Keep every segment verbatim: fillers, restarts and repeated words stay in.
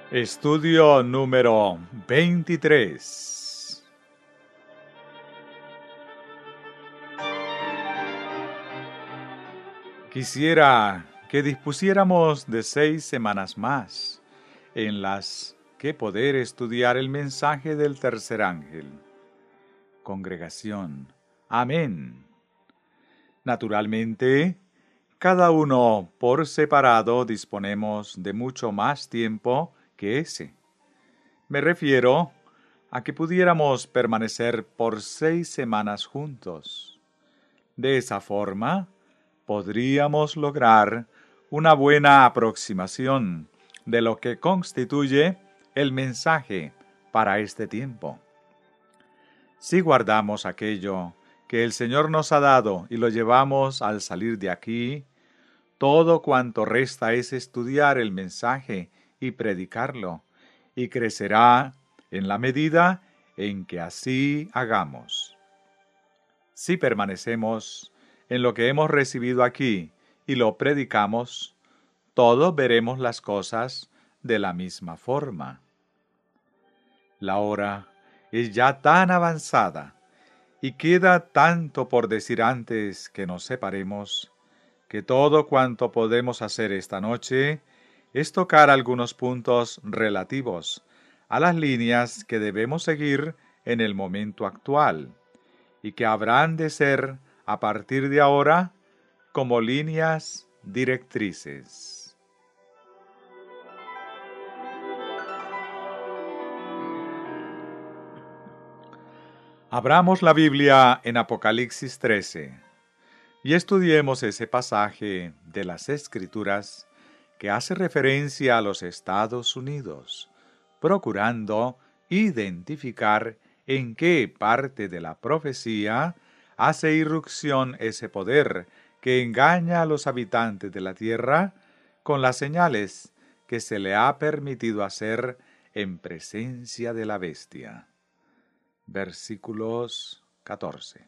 Estudio número veintitrés. Quisiera que dispusiéramos de seis semanas más en las que poder estudiar el mensaje del tercer ángel. Congregación. Amén. Naturalmente, cada uno por separado disponemos de mucho más tiempo que ese. Me refiero a que pudiéramos permanecer por seis semanas juntos. De esa forma, podríamos lograr una buena aproximación de lo que constituye el mensaje para este tiempo. Si guardamos aquello que el Señor nos ha dado y lo llevamos al salir de aquí, todo cuanto resta es estudiar el mensaje y predicarlo, y crecerá en la medida en que así hagamos. Si permanecemos en lo que hemos recibido aquí y lo predicamos, todos veremos las cosas de la misma forma. La hora es ya tan avanzada y queda tanto por decir antes que nos separemos, que todo cuanto podemos hacer esta noche es tocar algunos puntos relativos a las líneas que debemos seguir en el momento actual y que habrán de ser a partir de ahora como líneas directrices. Abramos la Biblia en Apocalipsis trece y estudiemos ese pasaje de las Escrituras que hace referencia a los Estados Unidos, procurando identificar en qué parte de la profecía hace irrupción ese poder que engaña a los habitantes de la tierra con las señales que se le ha permitido hacer en presencia de la bestia. Versículos catorce.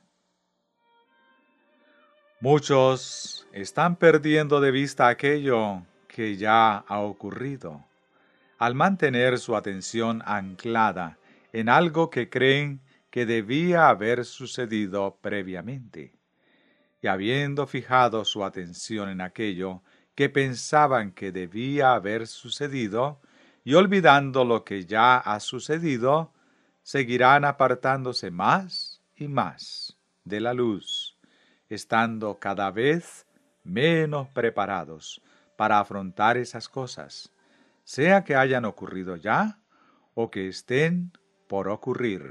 Muchos están perdiendo de vista aquello que ya ha ocurrido, al mantener su atención anclada en algo que creen que debía haber sucedido previamente, y habiendo fijado su atención en aquello que pensaban que debía haber sucedido, y olvidando lo que ya ha sucedido, seguirán apartándose más y más de la luz, estando cada vez menos preparados para afrontar esas cosas, sea que hayan ocurrido ya o que estén por ocurrir.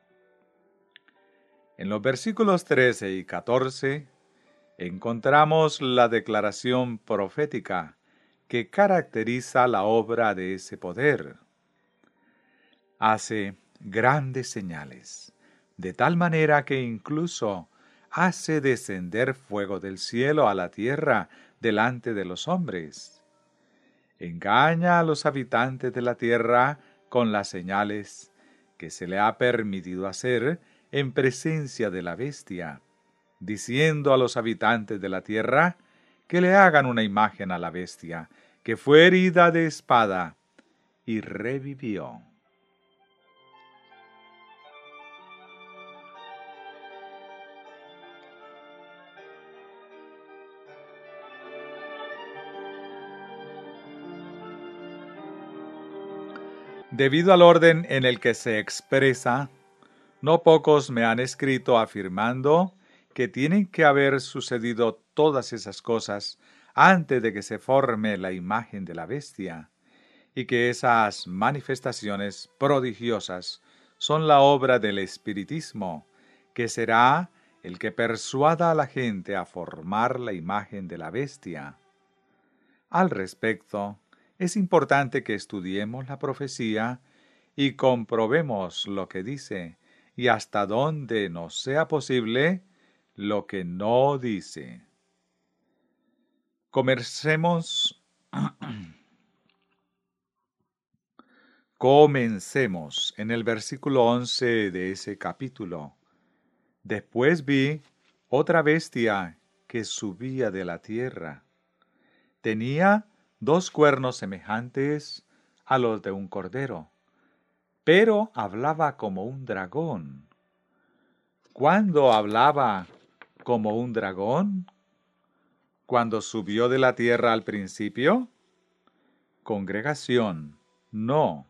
En los versículos trece y catorce encontramos la declaración profética que caracteriza la obra de ese poder. Hace grandes señales, de tal manera que incluso hace descender fuego del cielo a la tierra delante de los hombres. Engaña a los habitantes de la tierra con las señales que se le ha permitido hacer en presencia de la bestia, diciendo a los habitantes de la tierra que le hagan una imagen a la bestia, que fue herida de espada y revivió. Debido al orden en el que se expresa, no pocos me han escrito afirmando que tienen que haber sucedido todas esas cosas antes de que se forme la imagen de la bestia, y que esas manifestaciones prodigiosas son la obra del espiritismo, que será el que persuada a la gente a formar la imagen de la bestia. Al respecto, es importante que estudiemos la profecía y comprobemos lo que dice, y hasta donde nos sea posible, lo que no dice. Comencemos, comencemos en el versículo once de ese capítulo. Después vi otra bestia que subía de la tierra. Tenía dos cuernos semejantes a los de un cordero, pero hablaba como un dragón. ¿Cuándo hablaba como un dragón? ¿Cuando subió de la tierra al principio? Congregación, no.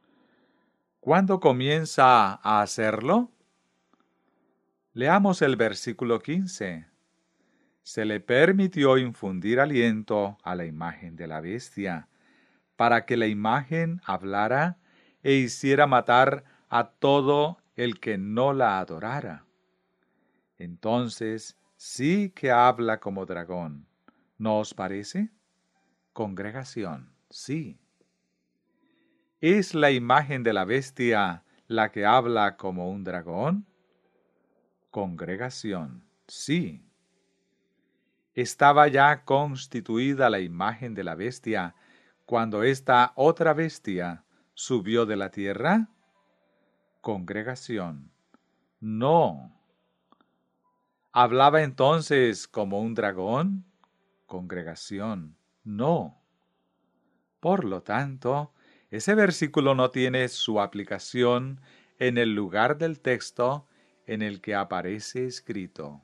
¿Cuándo comienza a hacerlo? Leamos el versículo quince. Se le permitió infundir aliento a la imagen de la bestia, para que la imagen hablara e hiciera matar a todo el que no la adorara. Entonces sí que habla como dragón, ¿no os parece? Congregación, sí. ¿Es la imagen de la bestia la que habla como un dragón? Congregación, sí. ¿Estaba ya constituida la imagen de la bestia cuando esta otra bestia subió de la tierra? Congregación, no. ¿Hablaba entonces como un dragón? Congregación, no. Por lo tanto, ese versículo no tiene su aplicación en el lugar del texto en el que aparece escrito.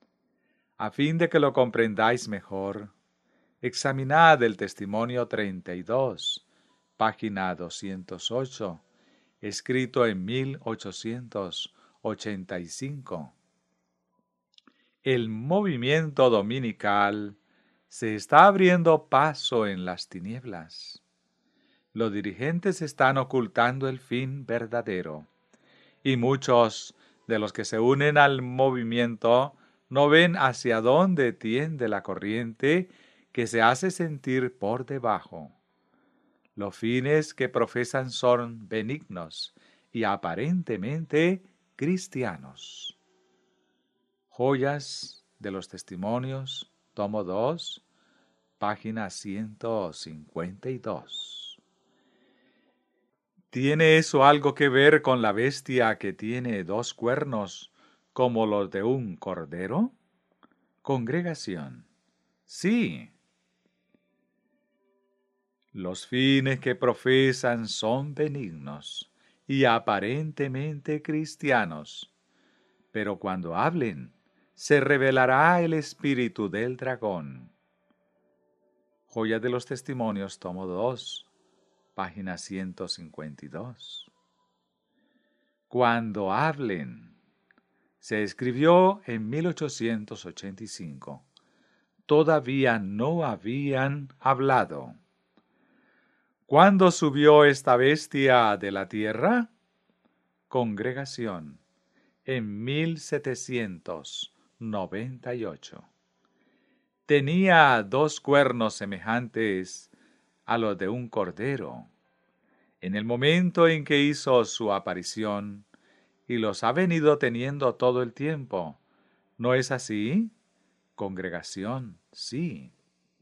A fin de que lo comprendáis mejor, examinad el testimonio treinta y dos, página doscientos ocho, escrito en mil ochocientos ochenta y cinco. El movimiento dominical se está abriendo paso en las tinieblas. Los dirigentes están ocultando el fin verdadero, y muchos de los que se unen al movimiento no ven hacia dónde tiende la corriente que se hace sentir por debajo. Los fines que profesan son benignos y aparentemente cristianos. Joyas de los Testimonios, tomo dos, página ciento cincuenta y dos. ¿Tiene eso algo que ver con la bestia que tiene dos cuernos como los de un cordero? Congregación, sí. Los fines que profesan son benignos y aparentemente cristianos, pero cuando hablen, se revelará el espíritu del dragón. Joya de los Testimonios, tomo dos, página ciento cincuenta y dos. Cuando hablen, se escribió en mil ochocientos ochenta y cinco. Todavía no habían hablado. ¿Cuándo subió esta bestia de la tierra? Congregación, en mil setecientos noventa y ocho. Tenía dos cuernos semejantes a los de un cordero, en el momento en que hizo su aparición, y los ha venido teniendo todo el tiempo. ¿No es así? Congregación, sí.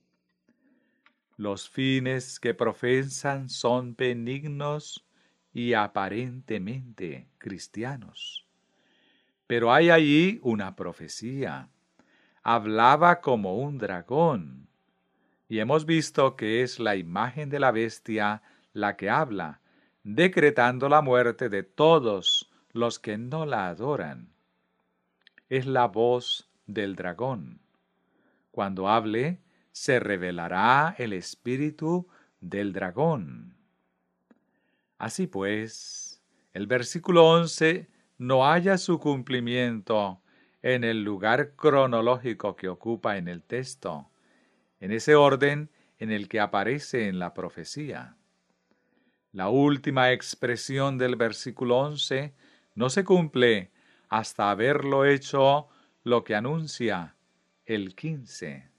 Los fines que profesan son benignos y aparentemente cristianos. Pero hay allí una profecía. Hablaba como un dragón. Y hemos visto que es la imagen de la bestia la que habla, decretando la muerte de todos los que no la adoran. Es la voz del dragón. Cuando hable, se revelará el espíritu del dragón. Así pues, el versículo once no halla su cumplimiento en el lugar cronológico que ocupa en el texto, en ese orden en el que aparece en la profecía. La última expresión del versículo once no se cumple hasta haberlo hecho lo que anuncia el quince.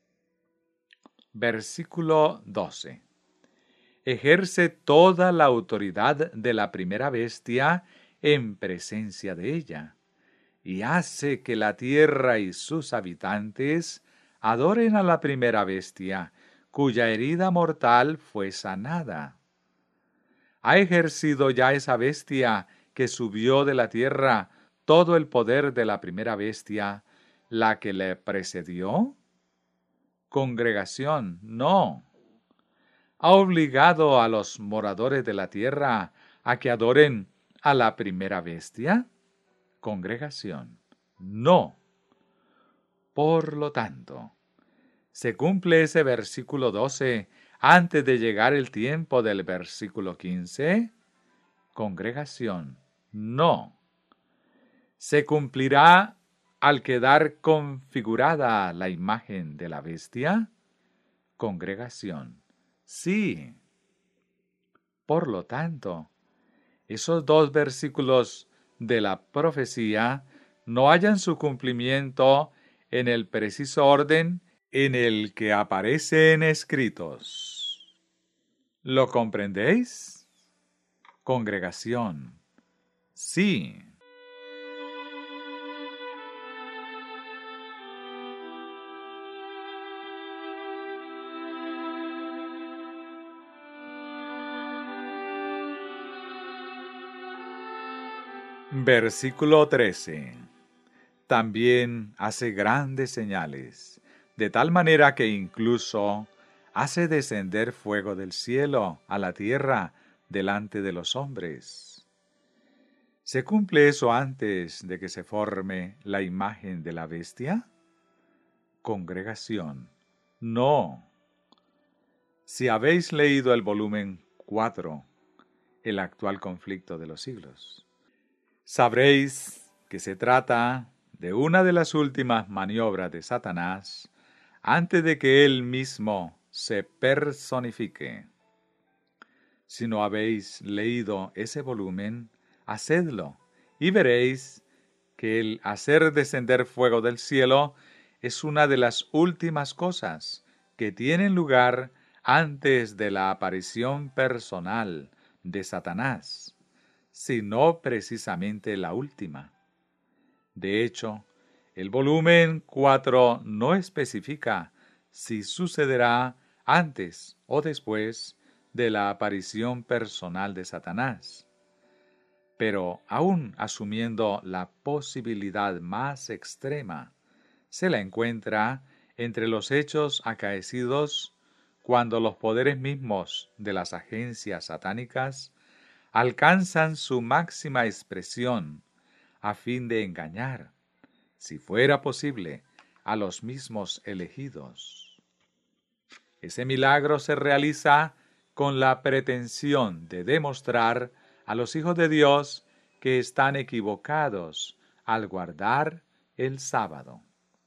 Versículo doce. Ejerce toda la autoridad de la primera bestia en presencia de ella, y hace que la tierra y sus habitantes adoren a la primera bestia, cuya herida mortal fue sanada. ¿Ha ejercido ya esa bestia que subió de la tierra todo el poder de la primera bestia, la que le precedió? Congregación, no. ha obligado a los moradores de la tierra a que adoren a la primera bestia? Congregación, no. Por lo tanto, se cumple ese versículo doce antes de llegar el tiempo del versículo quince. Congregación, no. Se cumplirá al quedar configurada la imagen de la bestia. Congregación, sí. Por lo tanto, esos dos versículos de la profecía no hallan su cumplimiento en el preciso orden en el que aparecen escritos. ¿Lo comprendéis? Congregación, sí. Versículo trece. También hace grandes señales, de tal manera que incluso hace descender fuego del cielo a la tierra delante de los hombres. ¿Se cumple eso antes de que se forme la imagen de la bestia? Congregación, no. Si habéis leído el volumen cuatro, el actual conflicto de los siglos, sabréis que se trata de una de las últimas maniobras de Satanás antes de que él mismo se personifique. Si no habéis leído ese volumen, hacedlo y veréis que el hacer descender fuego del cielo es una de las últimas cosas que tienen lugar antes de la aparición personal de Satanás, sino precisamente la última. De hecho, el volumen cuatro no especifica si sucederá antes o después de la aparición personal de Satanás. Pero aún asumiendo la posibilidad más extrema, se la encuentra entre los hechos acaecidos cuando los poderes mismos de las agencias satánicas alcanzan su máxima expresión a fin de engañar, si fuera posible, a los mismos elegidos. Ese milagro se realiza con la pretensión de demostrar a los hijos de Dios que están equivocados al guardar el sábado.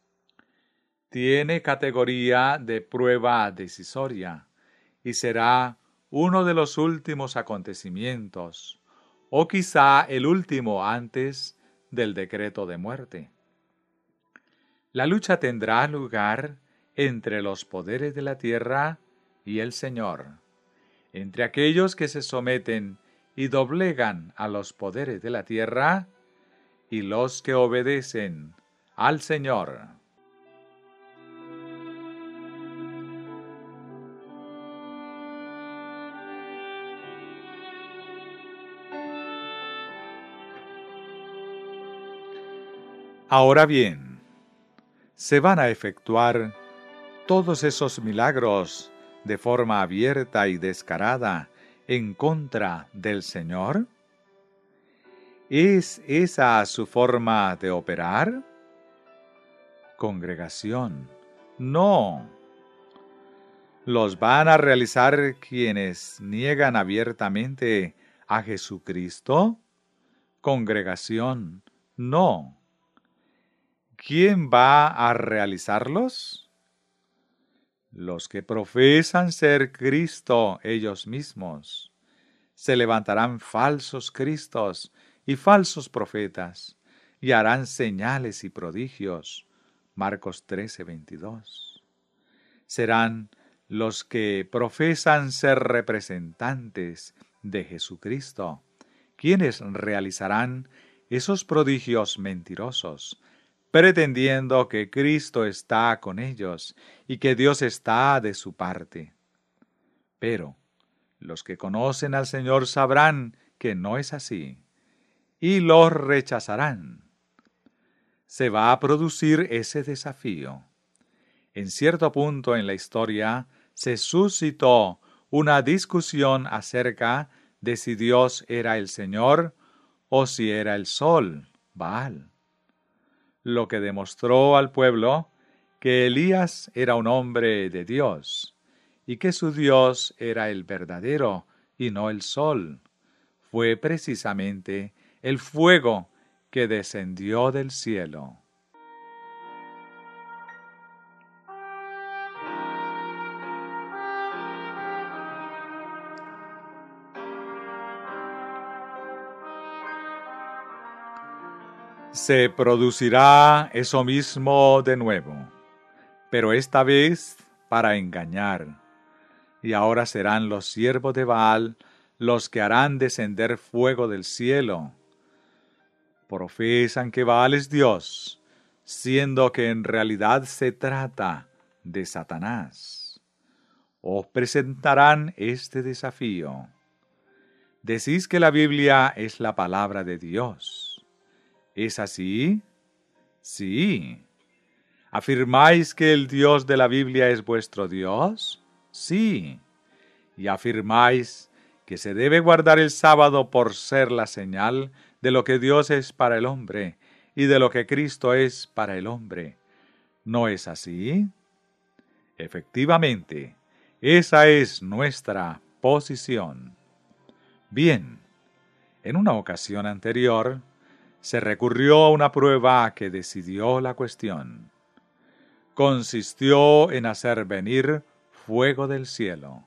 Tiene categoría de prueba decisoria y será uno de los últimos acontecimientos, o quizá el último antes del decreto de muerte. La lucha tendrá lugar entre los poderes de la tierra y el Señor, entre aquellos que se someten y doblegan a los poderes de la tierra y los que obedecen al Señor. Ahora bien, ¿se van a efectuar todos esos milagros de forma abierta y descarada en contra del Señor? ¿Es esa su forma de operar? Congregación, no. ¿Los van a realizar quienes niegan abiertamente a Jesucristo? Congregación, no. ¿Quién va a realizarlos? Los que profesan ser Cristo ellos mismos. Se levantarán falsos cristos y falsos profetas, y harán señales y prodigios. Marcos trece, veintidós. Serán los que profesan ser representantes de Jesucristo, quienes realizarán esos prodigios mentirosos, pretendiendo que Cristo está con ellos y que Dios está de su parte. Pero los que conocen al Señor sabrán que no es así, y los rechazarán. Se va a producir ese desafío. En cierto punto en la historia se suscitó una discusión acerca de si Dios era el Señor o si era el sol, Baal. Lo que demostró al pueblo que Elías era un hombre de Dios y que su Dios era el verdadero y no el sol, fue precisamente el fuego que descendió del cielo. Se producirá eso mismo de nuevo, pero esta vez para engañar. Y ahora serán los siervos de Baal los que harán descender fuego del cielo. Profesan que Baal es Dios, siendo que en realidad se trata de Satanás. Os presentarán este desafío. Decís que la Biblia es la palabra de Dios. ¿Es así? Sí. ¿Afirmáis que el Dios de la Biblia es vuestro Dios? Sí. ¿Y afirmáis que se debe guardar el sábado por ser la señal de lo que Dios es para el hombre y de lo que Cristo es para el hombre? ¿No es así? Efectivamente, esa es nuestra posición. Bien, en una ocasión anterior, se recurrió a una prueba que decidió la cuestión. Consistió en hacer venir fuego del cielo.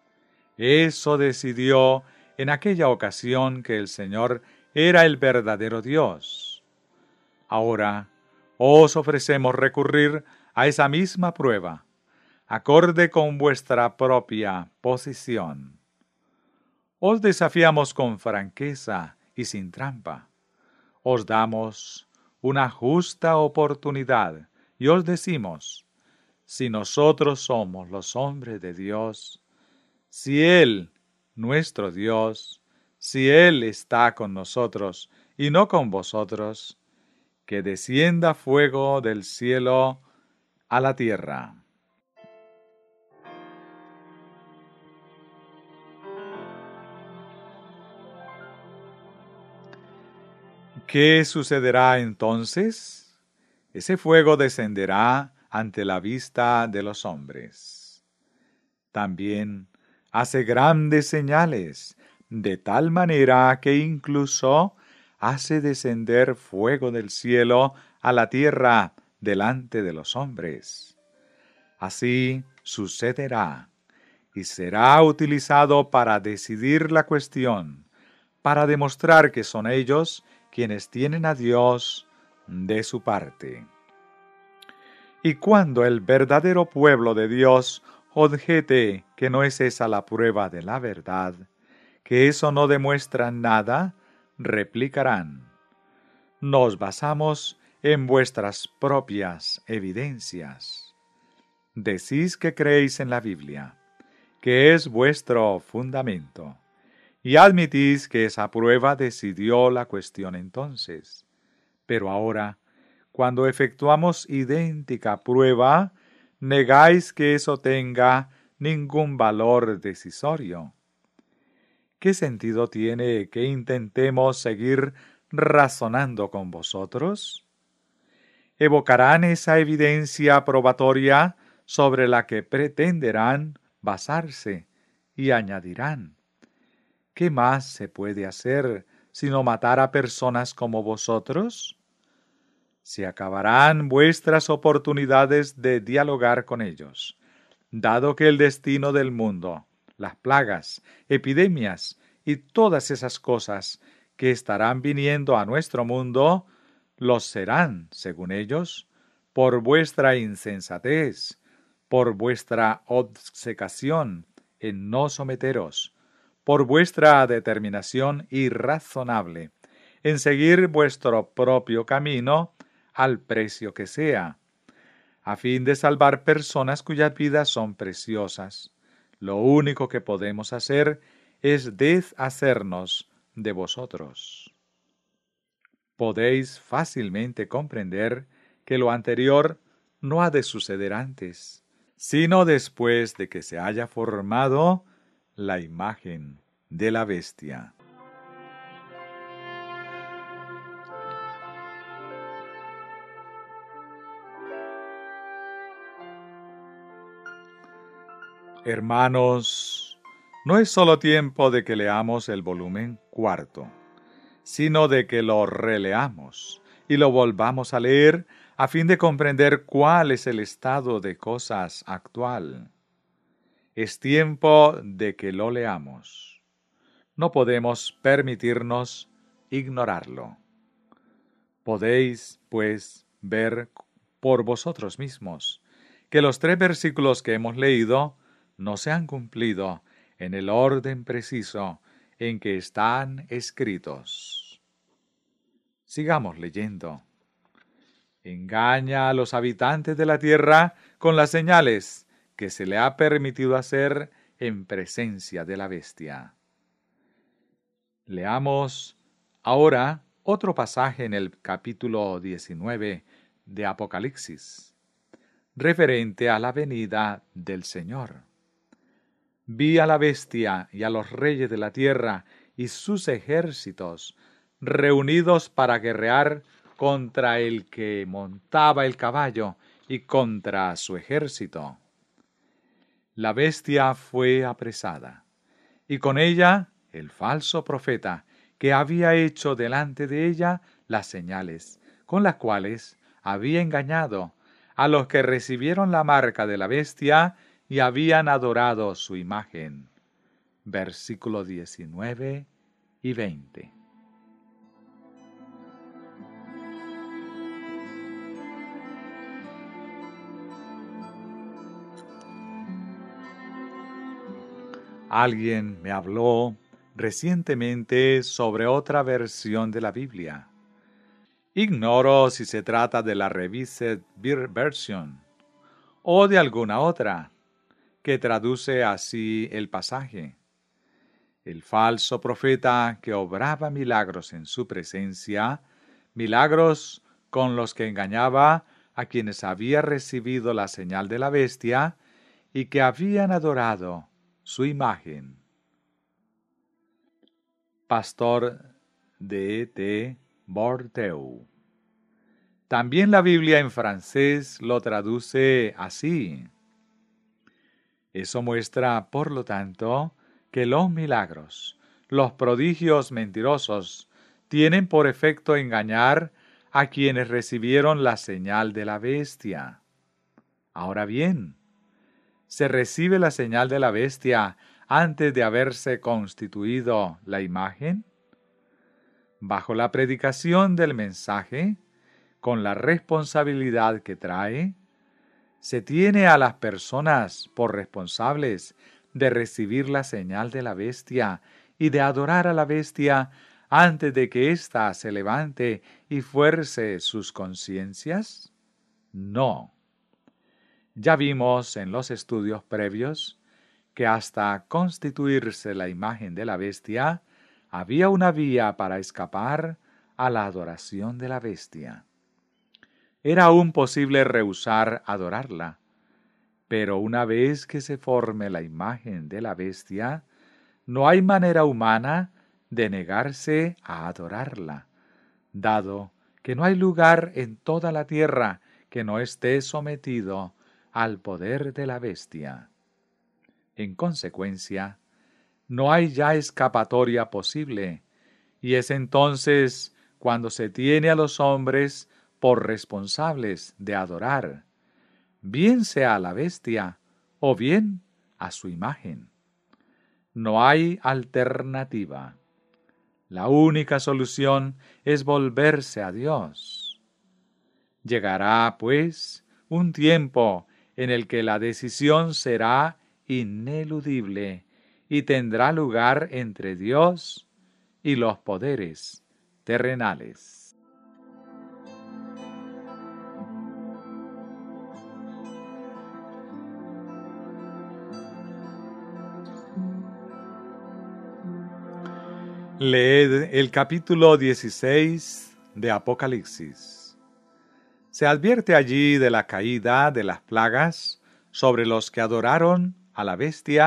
Eso decidió en aquella ocasión que el Señor era el verdadero Dios. Ahora os ofrecemos recurrir a esa misma prueba, acorde con vuestra propia posición. Os desafiamos con franqueza y sin trampa. Os damos una justa oportunidad y os decimos, si nosotros somos los hombres de Dios, si Él, nuestro Dios, si Él está con nosotros y no con vosotros, que descienda fuego del cielo a la tierra. ¿Qué sucederá entonces? Ese fuego descenderá ante la vista de los hombres. También hace grandes señales, de tal manera que incluso hace descender fuego del cielo a la tierra delante de los hombres. Así sucederá, y será utilizado para decidir la cuestión, para demostrar que son ellos quienes tienen a Dios de su parte. Y cuando el verdadero pueblo de Dios objete que no es esa la prueba de la verdad, que eso no demuestra nada, replicarán: nos basamos en vuestras propias evidencias. Decís que creéis en la Biblia, que es vuestro fundamento, y admitís que esa prueba decidió la cuestión entonces. Pero ahora, cuando efectuamos idéntica prueba, negáis que eso tenga ningún valor decisorio. ¿Qué sentido tiene que intentemos seguir razonando con vosotros? ¿Evocarán esa evidencia probatoria sobre la que pretenderán basarse y añadirán: ¿qué más se puede hacer sino matar a personas como vosotros? Se acabarán vuestras oportunidades de dialogar con ellos, dado que el destino del mundo, las plagas, epidemias y todas esas cosas que estarán viniendo a nuestro mundo, los serán, según ellos, por vuestra insensatez, por vuestra obcecación en no someteros, por vuestra determinación irrazonable en seguir vuestro propio camino al precio que sea, a fin de salvar personas cuyas vidas son preciosas. Lo único que podemos hacer es deshacernos de vosotros. Podéis fácilmente comprender que lo anterior no ha de suceder antes, sino después de que se haya formado la imagen de la bestia. Hermanos, no es solo tiempo de que leamos el volumen cuarto, sino de que lo releamos y lo volvamos a leer a fin de comprender cuál es el estado de cosas actual. Es tiempo de que lo leamos. No podemos permitirnos ignorarlo. Podéis, pues, ver por vosotros mismos que los tres versículos que hemos leído no se han cumplido en el orden preciso en que están escritos. Sigamos leyendo. Engaña a los habitantes de la tierra con las señales que se le ha permitido hacer en presencia de la bestia. Leamos ahora otro pasaje en el capítulo diecinueve de Apocalipsis, referente a la venida del Señor. Vi a la bestia y a los reyes de la tierra y sus ejércitos reunidos para guerrear contra el que montaba el caballo y contra su ejército. La bestia fue apresada, y con ella el falso profeta, que había hecho delante de ella las señales, con las cuales había engañado a los que recibieron la marca de la bestia y habían adorado su imagen. Versículos diecinueve y veinte. Alguien me habló recientemente sobre otra versión de la Biblia. Ignoro si se trata de la Revised Version o de alguna otra que traduce así el pasaje. El falso profeta que obraba milagros en su presencia, milagros con los que engañaba a quienes había recibido la señal de la bestia y que habían adorado su imagen. Pastor D. T. Bordeaux. También la Biblia en francés lo traduce así. Eso muestra, por lo tanto, que los milagros, los prodigios mentirosos, tienen por efecto engañar a quienes recibieron la señal de la bestia. Ahora bien, ¿se recibe la señal de la bestia antes de haberse constituido la imagen? Bajo la predicación del mensaje, con la responsabilidad que trae, se tiene a las personas por responsables de recibir la señal de la bestia y de adorar a la bestia antes de que ésta se levante y fuerce sus conciencias? No. Ya vimos en los estudios previos que hasta constituirse la imagen de la bestia, había una vía para escapar a la adoración de la bestia. Era aún posible rehusar adorarla, pero una vez que se forme la imagen de la bestia, no hay manera humana de negarse a adorarla, dado que no hay lugar en toda la tierra que no esté sometido al poder de la bestia. En consecuencia, no hay ya escapatoria posible, y es entonces cuando se tiene a los hombres por responsables de adorar, bien sea a la bestia o bien a su imagen. No hay alternativa. La única solución es volverse a Dios. Llegará, pues, un tiempo en el que la decisión será ineludible y tendrá lugar entre Dios y los poderes terrenales. Leed el capítulo dieciséis de Apocalipsis. Se advierte allí de la caída de las plagas sobre los que adoraron a la bestia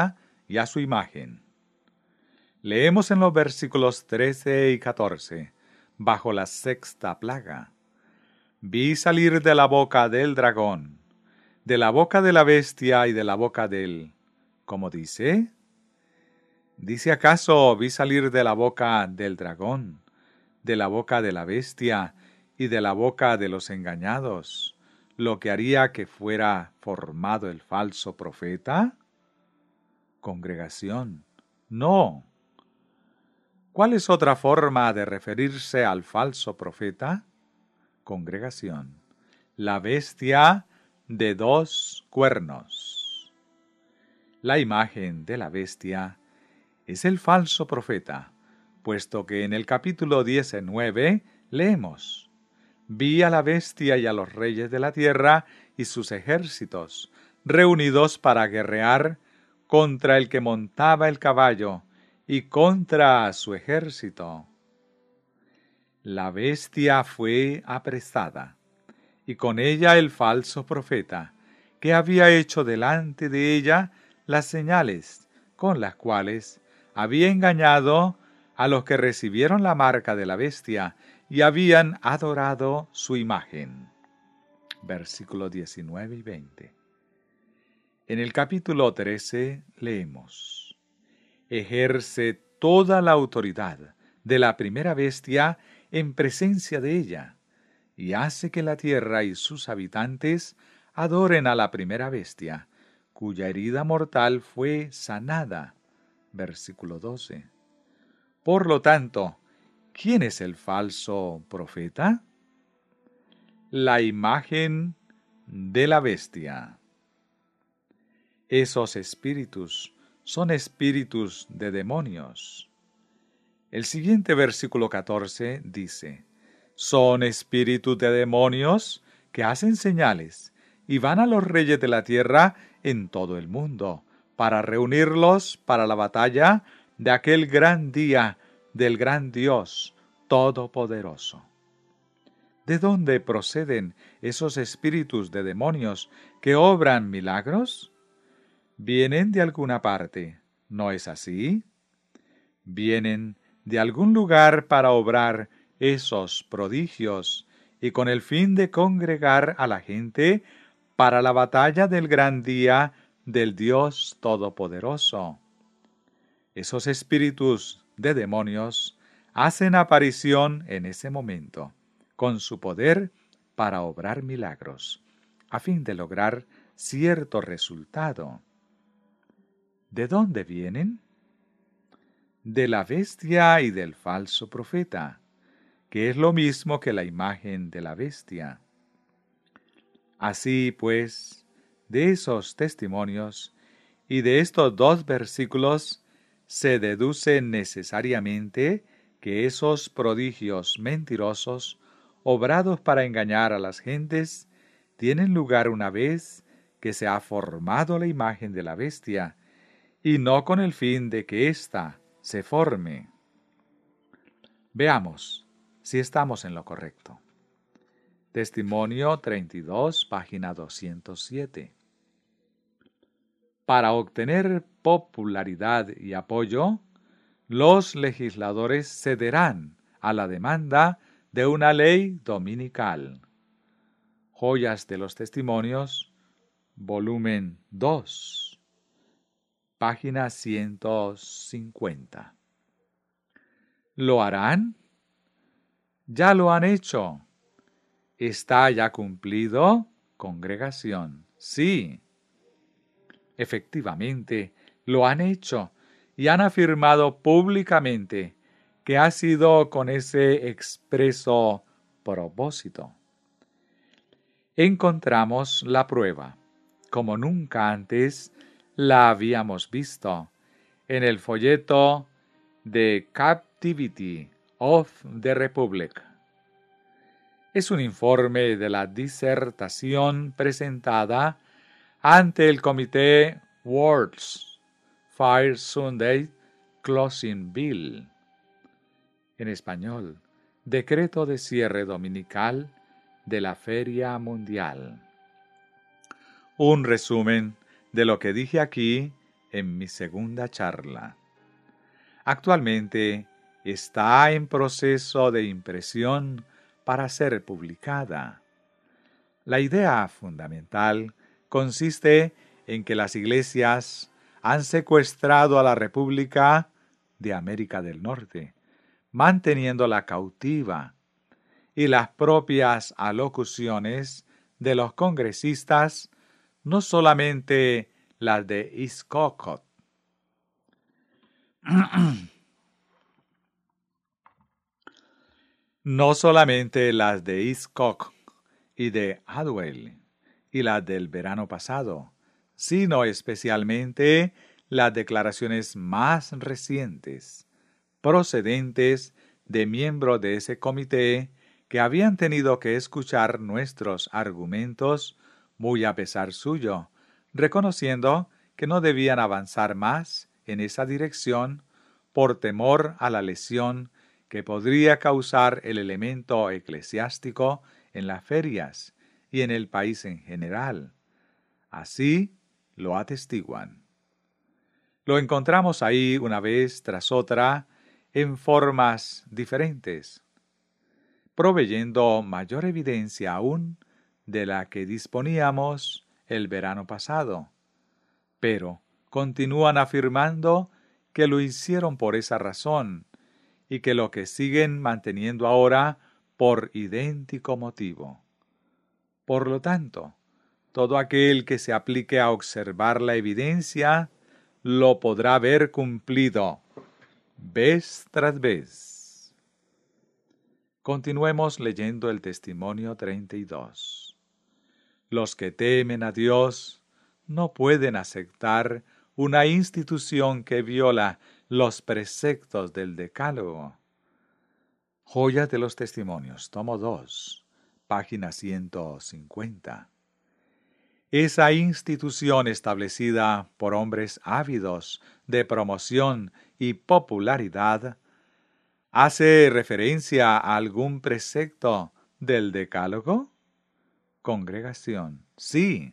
y a su imagen. Leemos en los versículos trece y catorce, bajo la sexta plaga. Vi salir de la boca del dragón, de la boca de la bestia y de la boca del... ¿Cómo dice? ¿Dice acaso vi salir de la boca del dragón, de la boca de la bestia y de la boca de los engañados, lo que haría que fuera formado el falso profeta? Congregación, no. ¿Cuál es otra forma de referirse al falso profeta? Congregación, la bestia de dos cuernos. La imagen de la bestia es el falso profeta, puesto que en el capítulo diecinueve leemos: vi a la bestia y a los reyes de la tierra y sus ejércitos, reunidos para guerrear contra el que montaba el caballo y contra su ejército. La bestia fue apresada, y con ella el falso profeta, que había hecho delante de ella las señales con las cuales había engañado a los que recibieron la marca de la bestia y habían adorado su imagen. Versículos diecinueve y veinte. En el capítulo trece leemos: ejerce toda la autoridad de la primera bestia en presencia de ella, y hace que la tierra y sus habitantes adoren a la primera bestia, cuya herida mortal fue sanada. Versículo doce. Por lo tanto, ¿quién es el falso profeta? La imagen de la bestia. Esos espíritus son espíritus de demonios. El siguiente versículo catorce dice: son espíritus de demonios que hacen señales y van a los reyes de la tierra en todo el mundo para reunirlos para la batalla de aquel gran día del gran Dios Todopoderoso. ¿De dónde proceden esos espíritus de demonios que obran milagros? Vienen de alguna parte, ¿no es así? Vienen de algún lugar para obrar esos prodigios y con el fin de congregar a la gente para la batalla del gran día del Dios Todopoderoso. Esos espíritus de demonios hacen aparición en ese momento, con su poder para obrar milagros, a fin de lograr cierto resultado. ¿De dónde vienen? De la bestia y del falso profeta, que es lo mismo que la imagen de la bestia. Así pues, de esos testimonios y de estos dos versículos se deduce necesariamente que esos prodigios mentirosos, obrados para engañar a las gentes, tienen lugar una vez que se ha formado la imagen de la bestia, y no con el fin de que ésta se forme. Veamos si estamos en lo correcto. Testimonio treinta y dos, página doscientos siete. Para obtener popularidad y apoyo, los legisladores cederán a la demanda de una ley dominical. Joyas de los Testimonios, volumen dos, página ciento cincuenta. ¿Lo harán? Ya lo han hecho. ¿Está ya cumplido, congregación? Sí. Efectivamente, lo han hecho y han afirmado públicamente que ha sido con ese expreso propósito. Encontramos la prueba, como nunca antes la habíamos visto, en el folleto The Captivity of the Republic. Es un informe de la disertación presentada ante el comité World's Fire Sunday Closing Bill. En español, Decreto de cierre dominical de la Feria Mundial. Un resumen de lo que dije aquí en mi segunda charla. Actualmente está en proceso de impresión para ser publicada. La idea fundamental consiste en que las iglesias han secuestrado a la República de América del Norte, manteniéndola cautiva, y las propias alocuciones de los congresistas, no solamente las de Iscocot, no solamente las de Iscocot y de Adwell y las del verano pasado, sino especialmente las declaraciones más recientes, procedentes de miembros de ese comité que habían tenido que escuchar nuestros argumentos muy a pesar suyo, reconociendo que no debían avanzar más en esa dirección por temor a la lesión que podría causar el elemento eclesiástico en las ferias y en el país en general. Así lo atestiguan. Lo encontramos ahí una vez tras otra en formas diferentes, proveyendo mayor evidencia aún de la que disponíamos el verano pasado, pero continúan afirmando que lo hicieron por esa razón y que lo que siguen manteniendo ahora por idéntico motivo. Por lo tanto, todo aquel que se aplique a observar la evidencia lo podrá ver cumplido vez tras vez. Continuemos leyendo el testimonio treinta y dos. Los que temen a Dios no pueden aceptar una institución que viola los preceptos del Decálogo. Joyas de los Testimonios, tomo dos, página ciento cincuenta. Esa institución establecida por hombres ávidos de promoción y popularidad ¿hace referencia a algún precepto del Decálogo? Congregación, sí.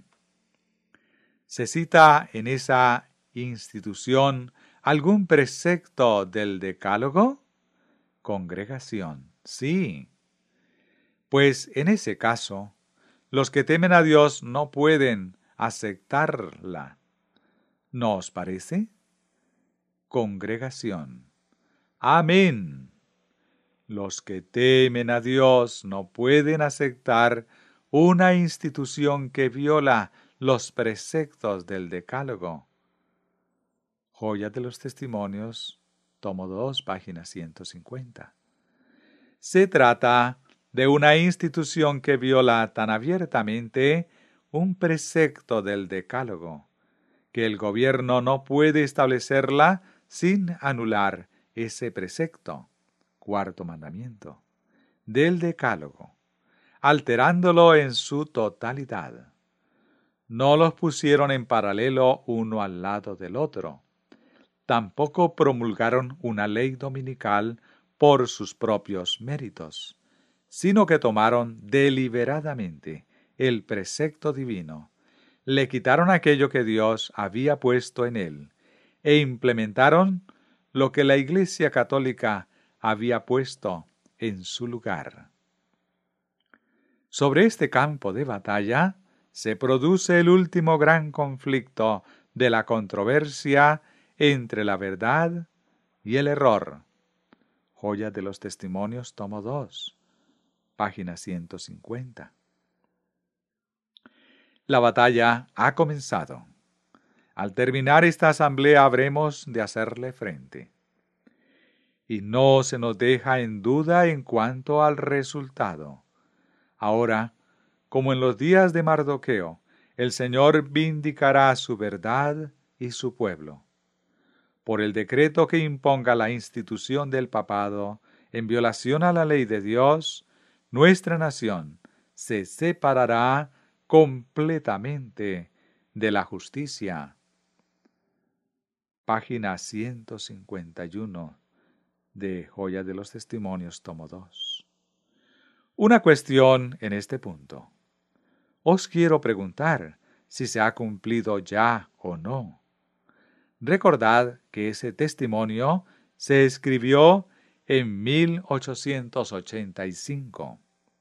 ¿Se cita en esa institución algún precepto del Decálogo? Congregación, sí. Pues en ese caso, los que temen a Dios no pueden aceptarla. ¿No os parece? Congregación, amén. Los que temen a Dios no pueden aceptar una institución que viola los preceptos del Decálogo. Joyas de los Testimonios, tomo dos, página ciento cincuenta. Se trata de una institución que viola tan abiertamente un precepto del Decálogo, que el gobierno no puede establecerla sin anular ese precepto, cuarto mandamiento, del Decálogo, alterándolo en su totalidad. No los pusieron en paralelo uno al lado del otro. Tampoco promulgaron una ley dominical por sus propios méritos, sino que tomaron deliberadamente el precepto divino, le quitaron aquello que Dios había puesto en él, e implementaron lo que la Iglesia Católica había puesto en su lugar. Sobre este campo de batalla se produce el último gran conflicto de la controversia entre la verdad y el error. Joyas de los Testimonios, tomo dos, página ciento cincuenta. La batalla ha comenzado. Al terminar esta asamblea habremos de hacerle frente. Y no se nos deja en duda en cuanto al resultado. Ahora, como en los días de Mardoqueo, el Señor vindicará su verdad y su pueblo. Por el decreto que imponga la institución del papado en violación a la ley de Dios, nuestra nación se separará completamente de la justicia. Página ciento cincuenta y uno de Joyas de los Testimonios, tomo dos. Una cuestión en este punto. Os quiero preguntar si se ha cumplido ya o no. Recordad que ese testimonio se escribió en mil ochocientos ochenta y cinco.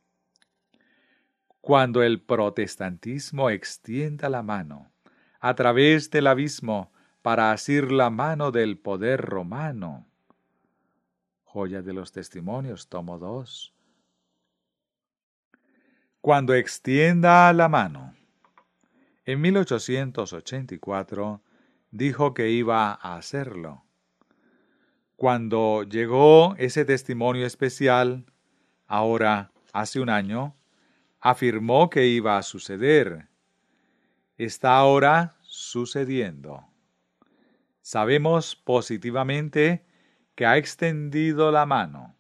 Cuando el protestantismo extienda la mano a través del abismo para asir la mano del poder romano. Joya de los Testimonios, tomo dos. Cuando extienda la mano. En mil ochocientos ochenta y cuatro dijo que iba a hacerlo. Cuando llegó ese testimonio especial, ahora hace un año, afirmó que iba a suceder. Está ahora sucediendo. Sabemos positivamente que ha extendido la mano.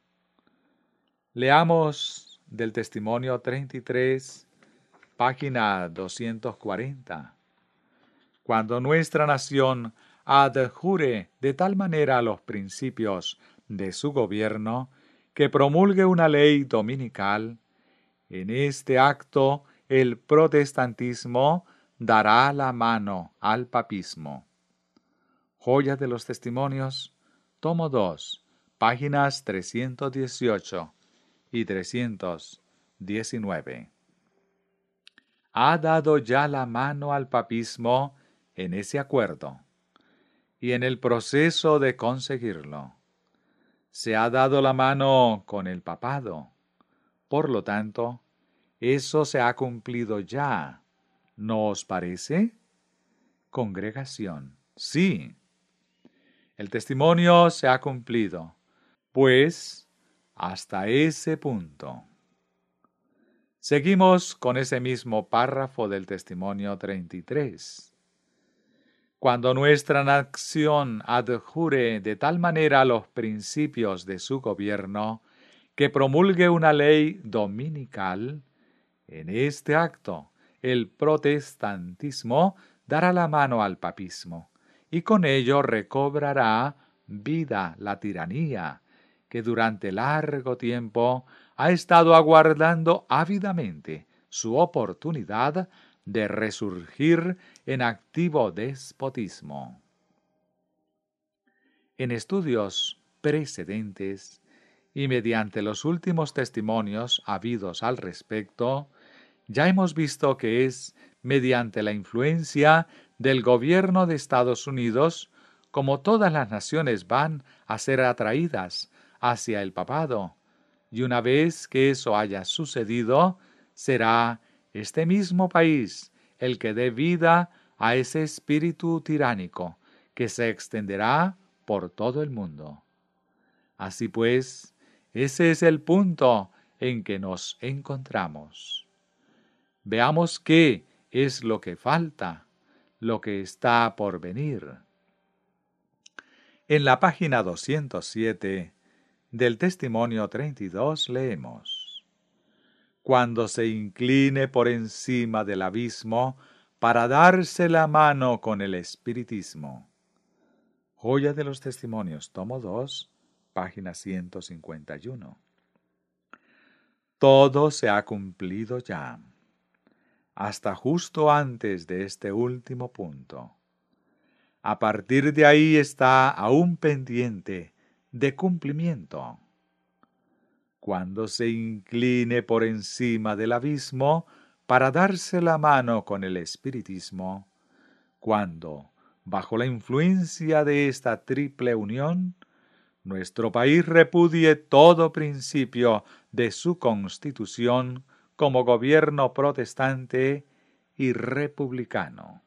Leamos del testimonio treinta y tres, página doscientos cuarenta. Cuando nuestra nación adjure de tal manera los principios de su gobierno que promulgue una ley dominical, en este acto el protestantismo dará la mano al papismo. Joya de los Testimonios, tomo dos, páginas trescientos dieciocho y trescientos diecinueve. Ha dado ya la mano al papismo en ese acuerdo y en el proceso de conseguirlo. Se ha dado la mano con el papado. Por lo tanto, eso se ha cumplido ya. ¿No os parece? Congregación, sí. El testimonio se ha cumplido, pues hasta ese punto. Seguimos con ese mismo párrafo del testimonio treinta y tres. Cuando nuestra nación adjure de tal manera los principios de su gobierno que promulgue una ley dominical, en este acto el protestantismo dará la mano al papismo y con ello recobrará vida la tiranía que durante largo tiempo ha estado aguardando ávidamente su oportunidad de resurgir en activo despotismo. En estudios precedentes y mediante los últimos testimonios habidos al respecto, ya hemos visto que es mediante la influencia del gobierno de Estados Unidos como todas las naciones van a ser atraídas hacia el papado, y una vez que eso haya sucedido, será este mismo país el que dé vida a ese espíritu tiránico que se extenderá por todo el mundo. Así pues, ese es el punto en que nos encontramos. Veamos qué es lo que falta, lo que está por venir. En la página doscientos siete del testimonio treinta y dos leemos: Cuando se incline por encima del abismo para darse la mano con el espiritismo. Joya de los Testimonios, tomo dos, página ciento cincuenta y uno. Todo se ha cumplido ya, hasta justo antes de este último punto. A partir de ahí está aún pendiente de cumplimiento. Cuando se incline por encima del abismo para darse la mano con el espiritismo, cuando, bajo la influencia de esta triple unión, nuestro país repudie todo principio de su constitución como gobierno protestante y republicano.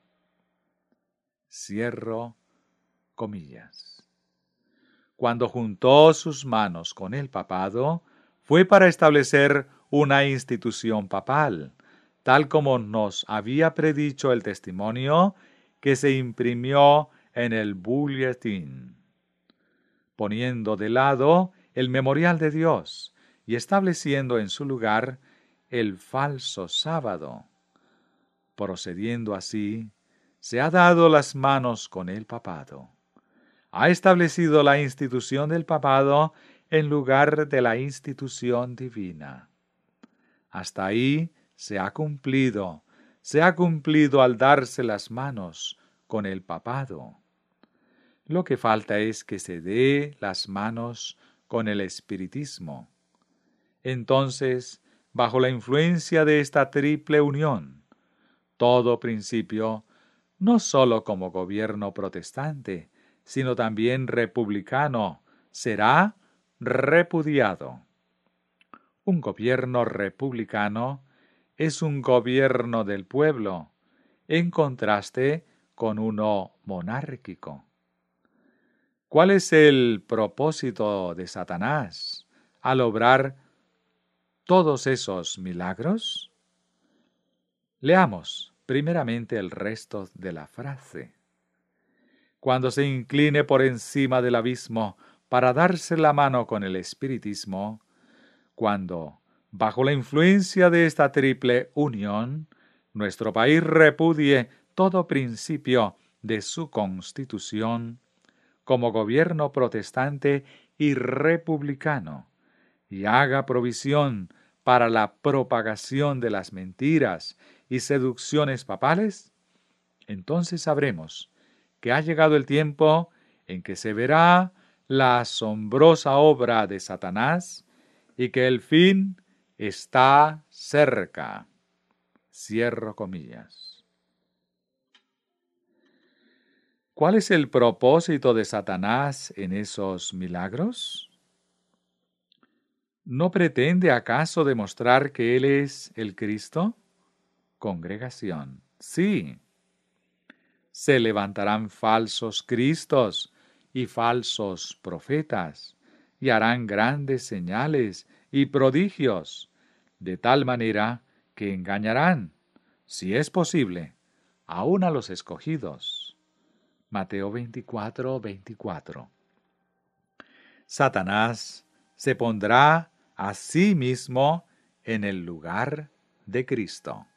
Cierro comillas. Cuando juntó sus manos con el papado, fue para establecer una institución papal, tal como nos había predicho el testimonio que se imprimió en el Bulletin, poniendo de lado el memorial de Dios y estableciendo en su lugar el falso sábado. Procediendo así, se ha dado las manos con el papado. Ha establecido la institución del papado en lugar de la institución divina. Hasta ahí se ha cumplido, se ha cumplido al darse las manos con el papado. Lo que falta es que se dé las manos con el espiritismo. Entonces, bajo la influencia de esta triple unión, todo principio, no sólo como gobierno protestante, sino también republicano, será repudiado. Un gobierno republicano es un gobierno del pueblo, en contraste con uno monárquico. ¿Cuál es el propósito de Satanás al obrar todos esos milagros? Leamos primeramente el resto de la frase. Cuando se incline por encima del abismo para darse la mano con el espiritismo, cuando, bajo la influencia de esta triple unión, nuestro país repudie todo principio de su constitución como gobierno protestante y republicano, y haga provisión para la propagación de las mentiras y seducciones papales, entonces sabremos que ha llegado el tiempo en que se verá la asombrosa obra de Satanás y que el fin está cerca. Cierro comillas. ¿Cuál es el propósito de Satanás en esos milagros? ¿No pretende acaso demostrar que Él es el Cristo? Congregación, sí. Se levantarán falsos cristos y falsos profetas, y harán grandes señales y prodigios, de tal manera que engañarán, si es posible, aun a los escogidos. Mateo veinticuatro, veinticuatro. Satanás se pondrá a sí mismo en el lugar de Cristo.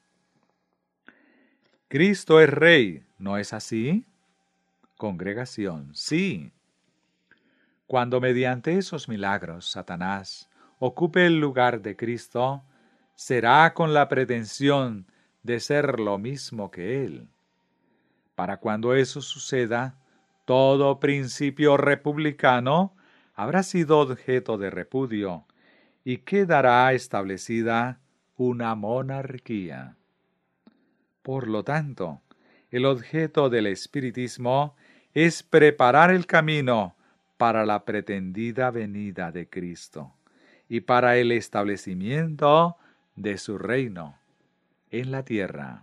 Cristo es Rey, ¿no es así? Congregación, sí. Cuando mediante esos milagros Satanás ocupe el lugar de Cristo, será con la pretensión de ser lo mismo que Él. Para cuando eso suceda, todo principio republicano habrá sido objeto de repudio y quedará establecida una monarquía. Por lo tanto, el objeto del espiritismo es preparar el camino para la pretendida venida de Cristo y para el establecimiento de su reino en la tierra.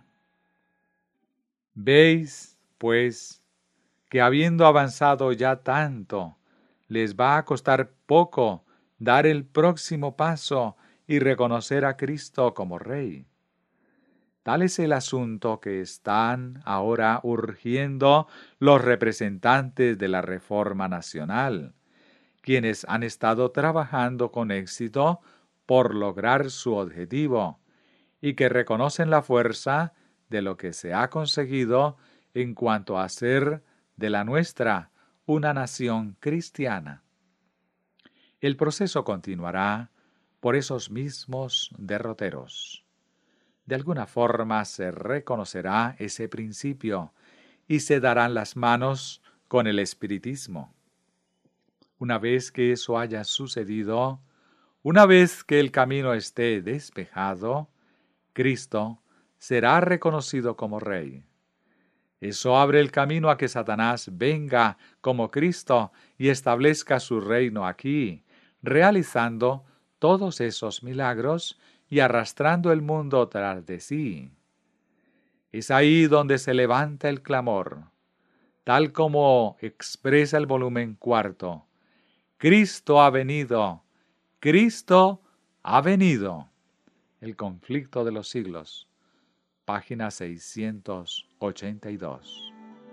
Veis, pues, que habiendo avanzado ya tanto, les va a costar poco dar el próximo paso y reconocer a Cristo como Rey. Tal es el asunto que están ahora urgiendo los representantes de la Reforma Nacional, quienes han estado trabajando con éxito por lograr su objetivo y que reconocen la fuerza de lo que se ha conseguido en cuanto a hacer de la nuestra una nación cristiana. El proceso continuará por esos mismos derroteros. De alguna forma se reconocerá ese principio y se darán las manos con el espiritismo. Una vez que eso haya sucedido, una vez que el camino esté despejado, Cristo será reconocido como Rey. Eso abre el camino a que Satanás venga como Cristo y establezca su reino aquí, realizando todos esos milagros y arrastrando el mundo tras de sí. Es ahí donde se levanta el clamor, tal como expresa el volumen cuarto. Cristo ha venido, Cristo ha venido. El conflicto de los siglos, página seiscientos ochenta y dos.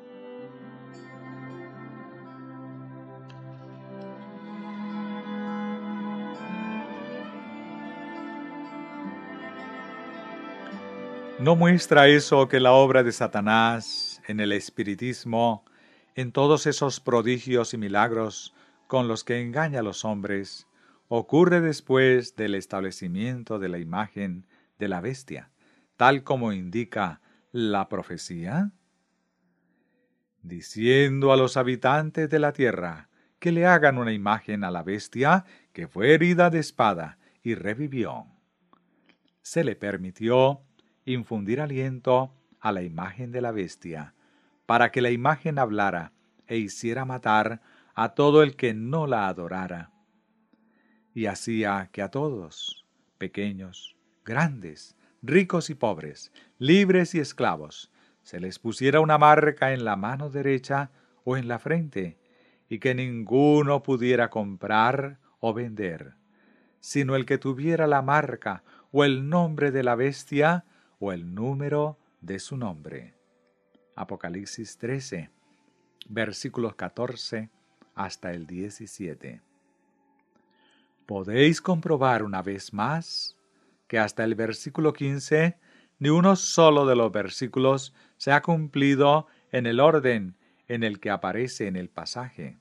¿No muestra eso que la obra de Satanás en el espiritismo, en todos esos prodigios y milagros con los que engaña a los hombres, ocurre después del establecimiento de la imagen de la bestia, tal como indica la profecía? diciendo a los habitantes de la tierra que le hagan una imagen a la bestia que fue herida de espada y revivió. Se le permitió infundir aliento a la imagen de la bestia, para que la imagen hablara e hiciera matar a todo el que no la adorara. Y hacía que a todos, pequeños, grandes, ricos y pobres, libres y esclavos, se les pusiera una marca en la mano derecha o en la frente, y que ninguno pudiera comprar o vender, sino el que tuviera la marca o el nombre de la bestia o el número de su nombre. Apocalipsis trece, versículos catorce hasta el diecisiete. Podéis comprobar una vez más que hasta el versículo quince ni uno solo de los versículos se ha cumplido en el orden en el que aparece en el pasaje.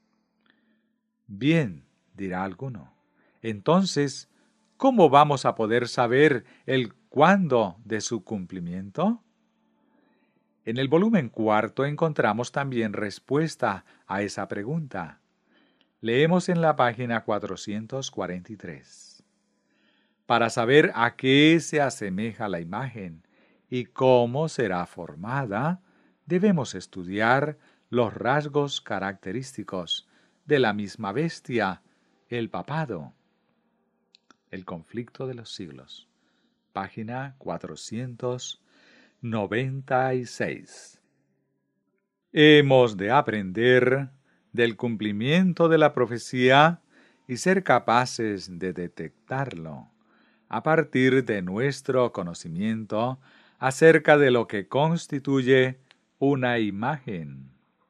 Bien, dirá alguno, entonces, ¿cómo vamos a poder saber el cuándo de su cumplimiento? En el volumen cuarto encontramos también respuesta a esa pregunta. Leemos en la página cuatrocientos cuarenta y tres. Para saber a qué se asemeja la imagen y cómo será formada, debemos estudiar los rasgos característicos de la misma bestia, el papado. El conflicto de los siglos. Página cuatrocientos noventa y seis. Hemos de aprender del cumplimiento de la profecía y ser capaces de detectarlo a partir de nuestro conocimiento acerca de lo que constituye una imagen.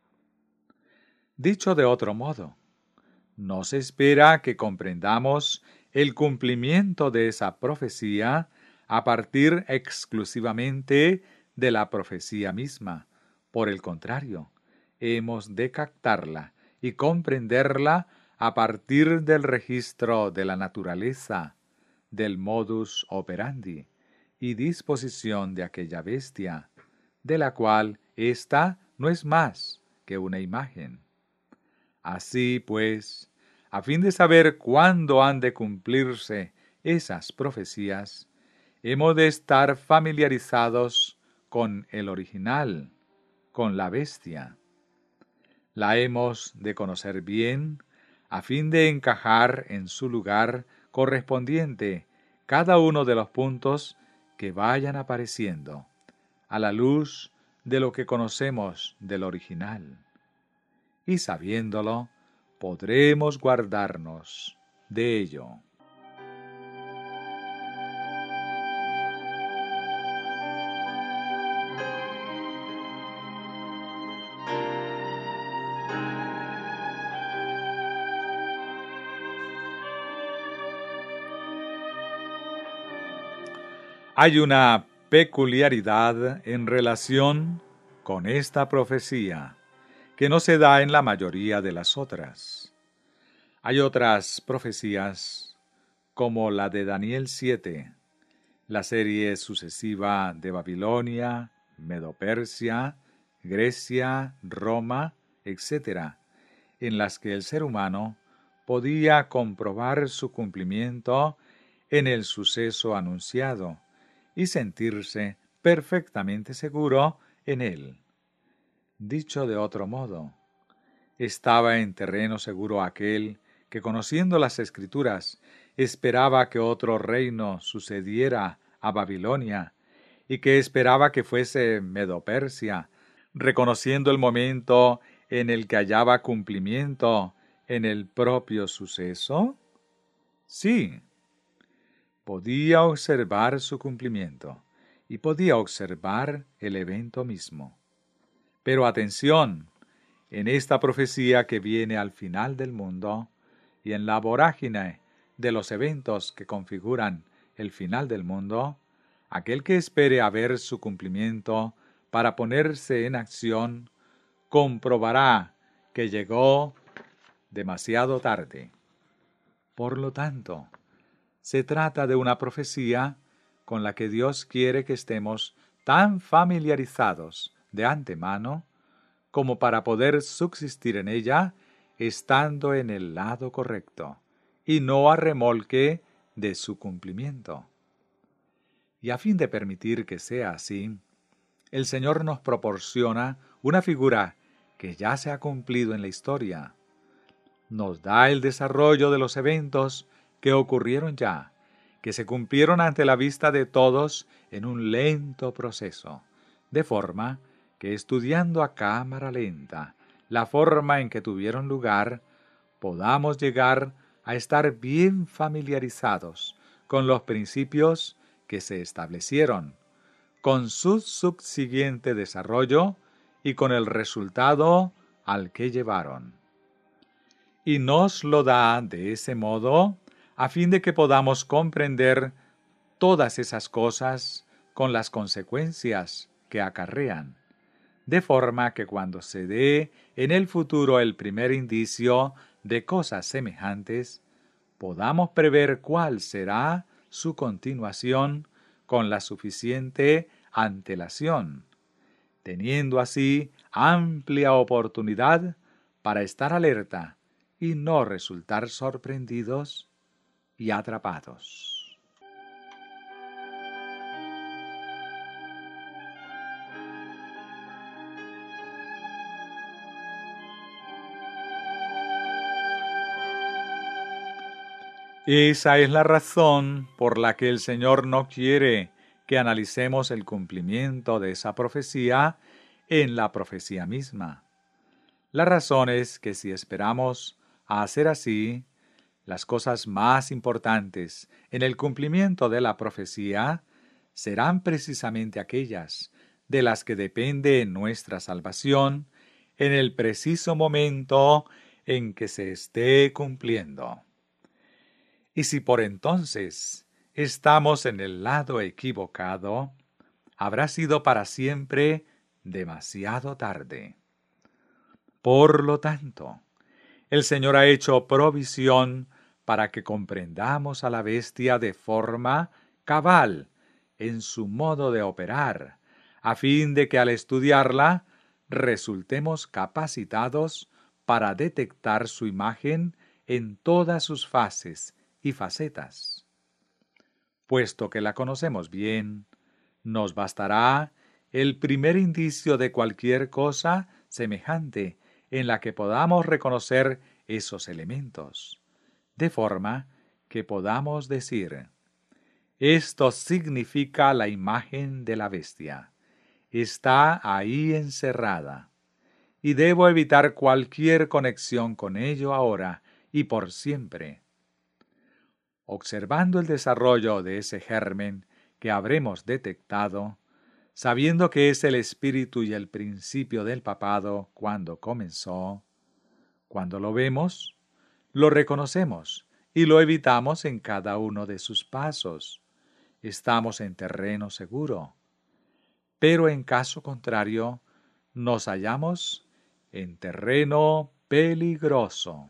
Dicho de otro modo, no se espera que comprendamos el cumplimiento de esa profecía a partir exclusivamente de la profecía misma. Por el contrario, hemos de captarla y comprenderla a partir del registro de la naturaleza, del modus operandi y disposición de aquella bestia, de la cual ésta no es más que una imagen. Así pues, a fin de saber cuándo han de cumplirse esas profecías, hemos de estar familiarizados con el original, con la bestia. La hemos de conocer bien, a fin de encajar en su lugar correspondiente cada uno de los puntos que vayan apareciendo, a la luz de lo que conocemos del original. Y sabiéndolo, podremos guardarnos de ello. Hay una peculiaridad en relación con esta profecía que no se da en la mayoría de las otras. Hay otras profecías, como la de Daniel siete, la serie sucesiva de Babilonia, Medo-Persia, Grecia, Roma, etcétera, en las que el ser humano podía comprobar su cumplimiento en el suceso anunciado y sentirse perfectamente seguro en él. Dicho de otro modo, estaba en terreno seguro aquel que, conociendo las Escrituras, esperaba que otro reino sucediera a Babilonia y que esperaba que fuese Medo-Persia, reconociendo el momento en el que hallaba cumplimiento en el propio suceso. Sí, podía observar su cumplimiento y podía observar el evento mismo. Pero atención, en esta profecía que viene al final del mundo y en la vorágine de los eventos que configuran el final del mundo, aquel que espere a ver su cumplimiento para ponerse en acción, comprobará que llegó demasiado tarde. Por lo tanto, se trata de una profecía con la que Dios quiere que estemos tan familiarizados de antemano como para poder subsistir en ella, estando en el lado correcto, y no a remolque de su cumplimiento. Y a fin de permitir que sea así, el Señor nos proporciona una figura que ya se ha cumplido en la historia. Nos da el desarrollo de los eventos que ocurrieron ya, que se cumplieron ante la vista de todos en un lento proceso, de forma que estudiando a cámara lenta la forma en que tuvieron lugar, podamos llegar a estar bien familiarizados con los principios que se establecieron, con su subsiguiente desarrollo y con el resultado al que llevaron. Y nos lo da de ese modo a fin de que podamos comprender todas esas cosas con las consecuencias que acarrean, de forma que cuando se dé en el futuro el primer indicio de cosas semejantes, podamos prever cuál será su continuación con la suficiente antelación, teniendo así amplia oportunidad para estar alerta y no resultar sorprendidos y atrapados. Esa es la razón por la que el Señor no quiere que analicemos el cumplimiento de esa profecía en la profecía misma. La razón es que si esperamos a hacer así, las cosas más importantes en el cumplimiento de la profecía serán precisamente aquellas de las que depende nuestra salvación en el preciso momento en que se esté cumpliendo. Y si por entonces estamos en el lado equivocado, habrá sido para siempre demasiado tarde. Por lo tanto, el Señor ha hecho provisión para que comprendamos a la bestia de forma cabal en su modo de operar, a fin de que al estudiarla resultemos capacitados para detectar su imagen en todas sus fases y facetas. Puesto que la conocemos bien, nos bastará el primer indicio de cualquier cosa semejante en la que podamos reconocer esos elementos, de forma que podamos decir: esto significa la imagen de la bestia, está ahí encerrada, y debo evitar cualquier conexión con ello ahora y por siempre. Observando el desarrollo de ese germen que habremos detectado, sabiendo que es el espíritu y el principio del papado cuando comenzó, cuando lo vemos, lo reconocemos y lo evitamos en cada uno de sus pasos. Estamos en terreno seguro, pero en caso contrario, nos hallamos en terreno peligroso.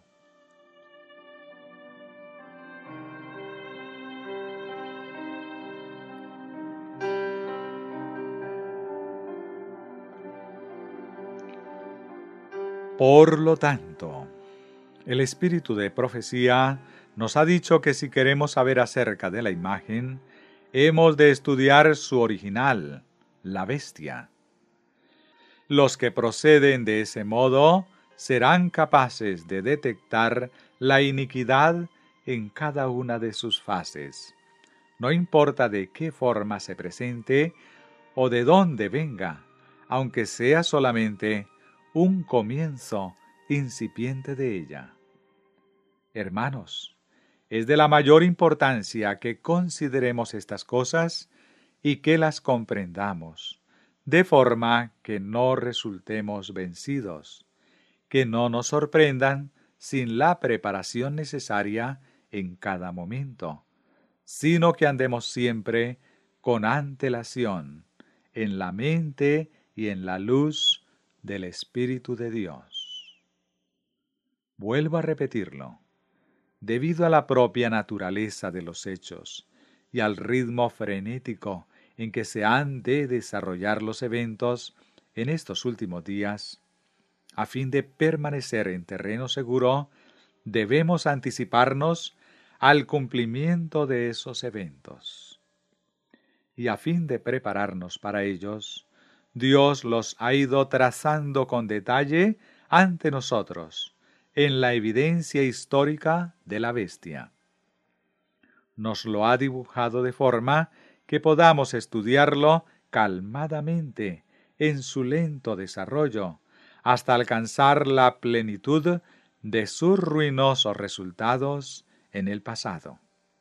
Por lo tanto, el espíritu de profecía nos ha dicho que si queremos saber acerca de la imagen, hemos de estudiar su original, la bestia. Los que proceden de ese modo serán capaces de detectar la iniquidad en cada una de sus fases. No importa de qué forma se presente o de dónde venga, aunque sea solamente un comienzo incipiente de ella. Hermanos, es de la mayor importancia que consideremos estas cosas y que las comprendamos, de forma que no resultemos vencidos, que no nos sorprendan sin la preparación necesaria en cada momento, sino que andemos siempre con antelación, en la mente y en la luz del Espíritu de Dios. Vuelvo a repetirlo. Debido a la propia naturaleza de los hechos y al ritmo frenético en que se han de desarrollar los eventos en estos últimos días, A fin de permanecer en terreno seguro, debemos anticiparnos al cumplimiento de esos eventos. Y a fin de prepararnos para ellos, Dios los ha ido trazando con detalle ante nosotros, en la evidencia histórica de la bestia. Nos lo ha dibujado de forma que podamos estudiarlo calmadamente en su lento desarrollo, hasta alcanzar la plenitud de sus ruinosos resultados en el pasado.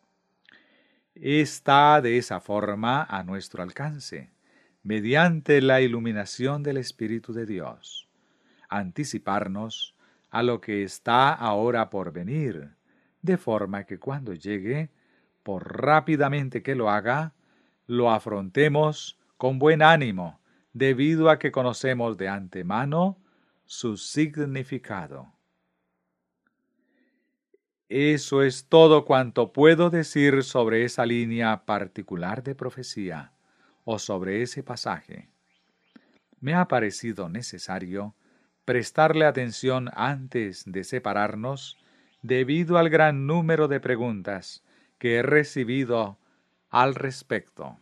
Está de esa forma a nuestro alcance, mediante la iluminación del Espíritu de Dios, anticiparnos a lo que está ahora por venir, de forma que cuando llegue, por rápidamente que lo haga, lo afrontemos con buen ánimo, debido a que conocemos de antemano su significado. Eso es todo cuanto puedo decir sobre esa línea particular de profecía, o sobre ese pasaje. Me ha parecido necesario prestarle atención antes de separarnos, debido al gran número de preguntas que he recibido al respecto.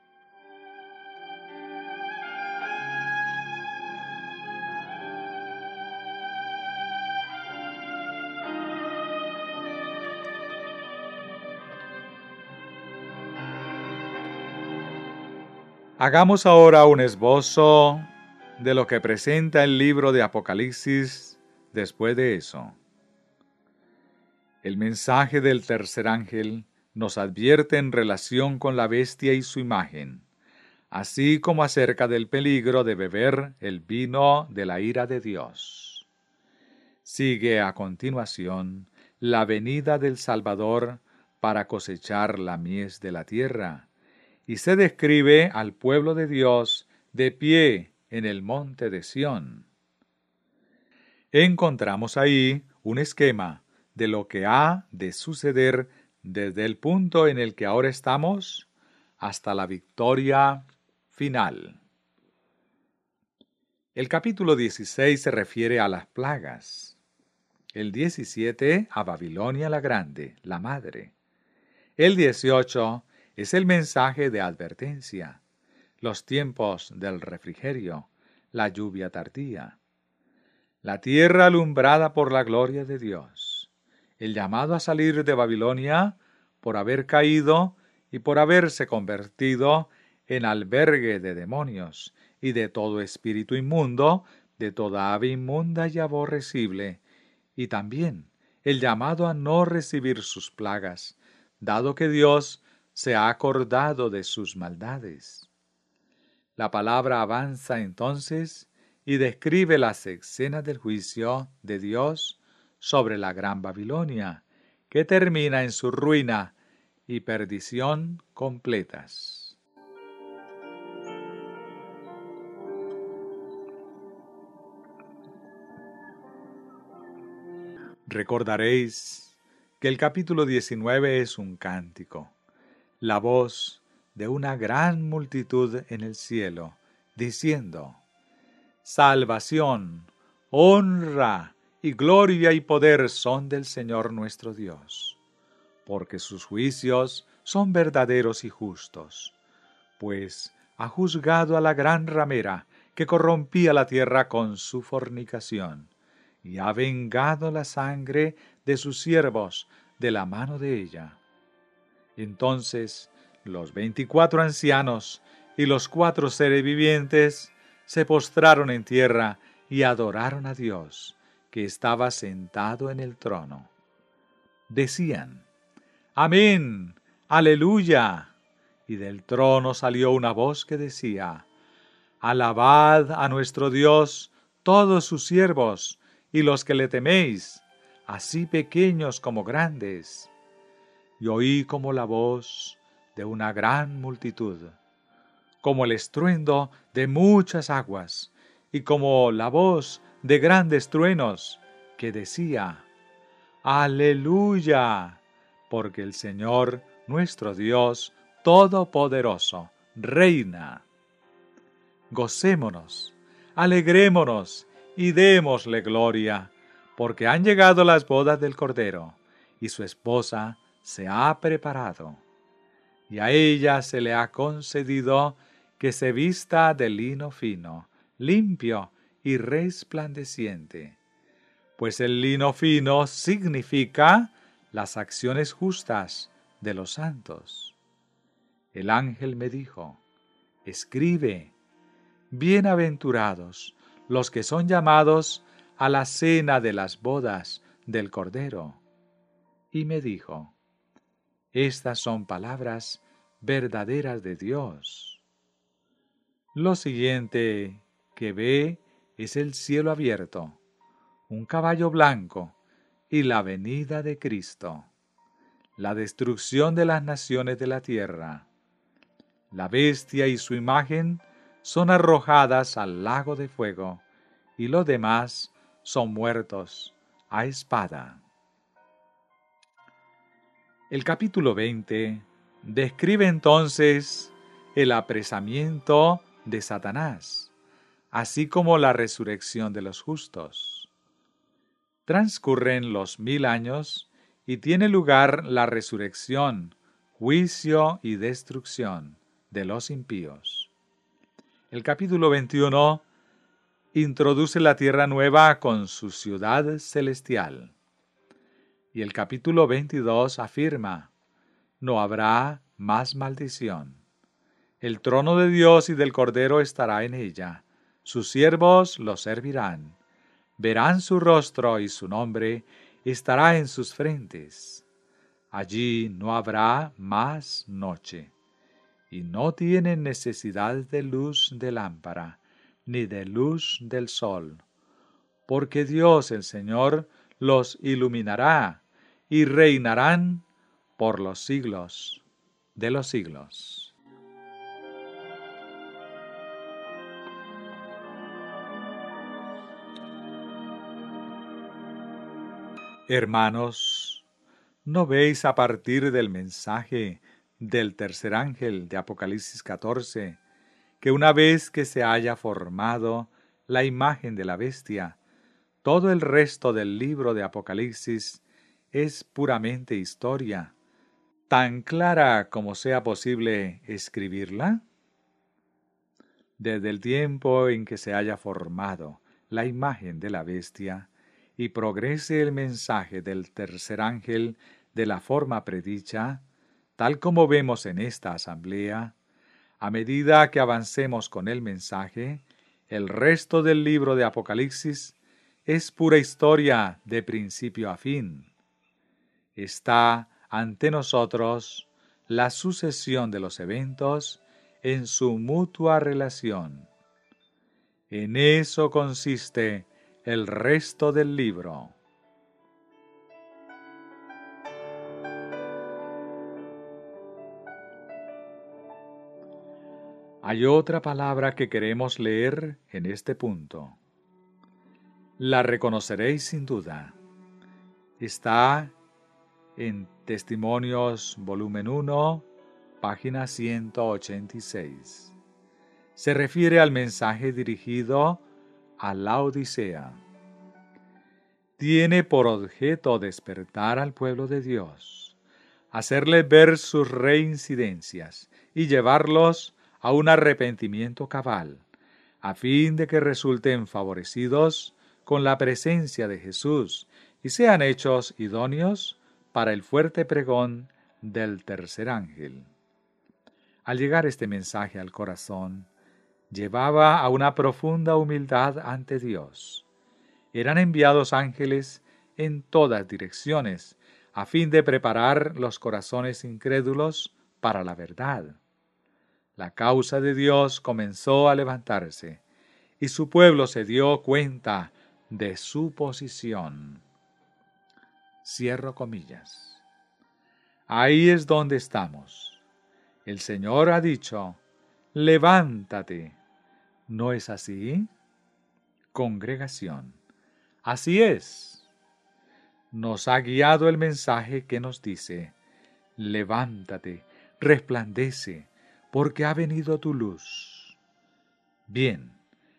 Hagamos ahora un esbozo de lo que presenta el libro de Apocalipsis después de eso. El mensaje del tercer ángel nos advierte en relación con la bestia y su imagen, así como acerca del peligro de beber el vino de la ira de Dios. Sigue a continuación la venida del Salvador para cosechar la mies de la tierra, y se describe al pueblo de Dios de pie en el monte de Sión. Encontramos ahí un esquema de lo que ha de suceder desde el punto en el que ahora estamos hasta la victoria final. El capítulo dieciséis se refiere a las plagas. El diecisiete a Babilonia la Grande, la Madre. El dieciocho es el mensaje de advertencia, los tiempos del refrigerio, la lluvia tardía, la tierra alumbrada por la gloria de Dios, el llamado a salir de Babilonia por haber caído y por haberse convertido en albergue de demonios y de todo espíritu inmundo, de toda ave inmunda y aborrecible, y también el llamado a no recibir sus plagas, dado que Dios se ha acordado de sus maldades. La palabra avanza entonces y describe las escenas del juicio de Dios sobre la gran Babilonia, que termina en su ruina y perdición completas. Recordaréis que el capítulo diecinueve es un cántico, la voz de una gran multitud en el cielo, diciendo: Salvación, honra y gloria y poder son del Señor nuestro Dios, porque sus juicios son verdaderos y justos, pues ha juzgado a la gran ramera que corrompía la tierra con su fornicación, y ha vengado la sangre de sus siervos de la mano de ella. Entonces los veinticuatro ancianos y los cuatro seres vivientes se postraron en tierra y adoraron a Dios, que estaba sentado en el trono. Decían: Amén, aleluya. Y del trono salió una voz que decía: Alabad a nuestro Dios todos sus siervos y los que le teméis, así pequeños como grandes. Y oí como la voz de una gran multitud, como el estruendo de muchas aguas, y como la voz de grandes truenos, que decía: Aleluya, porque el Señor nuestro Dios Todopoderoso reina. Gocémonos, alegrémonos y démosle gloria, porque han llegado las bodas del Cordero, y su esposa se ha preparado. Y a ella se le ha concedido que se vista de lino fino, limpio y resplandeciente, pues el lino fino significa las acciones justas de los santos. El ángel me dijo: escribe, bienaventurados los que son llamados a la cena de las bodas del Cordero. Y me dijo: estas son palabras verdaderas de Dios. Lo siguiente que ve es el cielo abierto, un caballo blanco y la venida de Cristo, la destrucción de las naciones de la tierra. La bestia y su imagen son arrojadas al lago de fuego, y los demás son muertos a espada. El capítulo veinte describe entonces el apresamiento de Satanás, así como la resurrección de los justos. Transcurren los mil años y tiene lugar la resurrección, juicio y destrucción de los impíos. El capítulo veintiuno introduce la tierra nueva con su ciudad celestial. Y el capítulo veintidós afirma: no habrá más maldición. El trono de Dios y del Cordero estará en ella. Sus siervos lo servirán. Verán su rostro y su nombre estará en sus frentes. Allí no habrá más noche. Y no tienen necesidad de luz de lámpara, ni de luz del sol, porque Dios el Señor los iluminará, y reinarán por los siglos de los siglos. Hermanos, ¿no veis a partir del mensaje del tercer ángel de Apocalipsis catorce, que una vez que se haya formado la imagen de la bestia, todo el resto del libro de Apocalipsis es puramente historia, tan clara como sea posible escribirla? Desde el tiempo en que se haya formado la imagen de la bestia y progrese el mensaje del tercer ángel de la forma predicha, tal como vemos en esta asamblea, a medida que avancemos con el mensaje, el resto del libro de Apocalipsis es pura historia de principio a fin. Está ante nosotros la sucesión de los eventos en su mutua relación. En eso consiste el resto del libro. Hay otra palabra que queremos leer en este punto. La reconoceréis sin duda. Está en Testimonios, volumen uno, página ciento ochenta y seis. Se refiere al mensaje dirigido a la Odisea. Tiene por objeto despertar al pueblo de Dios, hacerles ver sus reincidencias y llevarlos a un arrepentimiento cabal, a fin de que resulten favorecidos con la presencia de Jesús y sean hechos idóneos para el fuerte pregón del tercer ángel. Al llegar este mensaje al corazón, llevaba a una profunda humildad ante Dios. Eran enviados ángeles en todas direcciones, a fin de preparar los corazones incrédulos para la verdad. La causa de Dios comenzó a levantarse, y su pueblo se dio cuenta de su posición. Cierro comillas. Ahí es donde estamos. El Señor ha dicho: levántate. ¿No es así? Congregación. Así es. Nos ha guiado el mensaje que nos dice: levántate, resplandece, porque ha venido tu luz. Bien,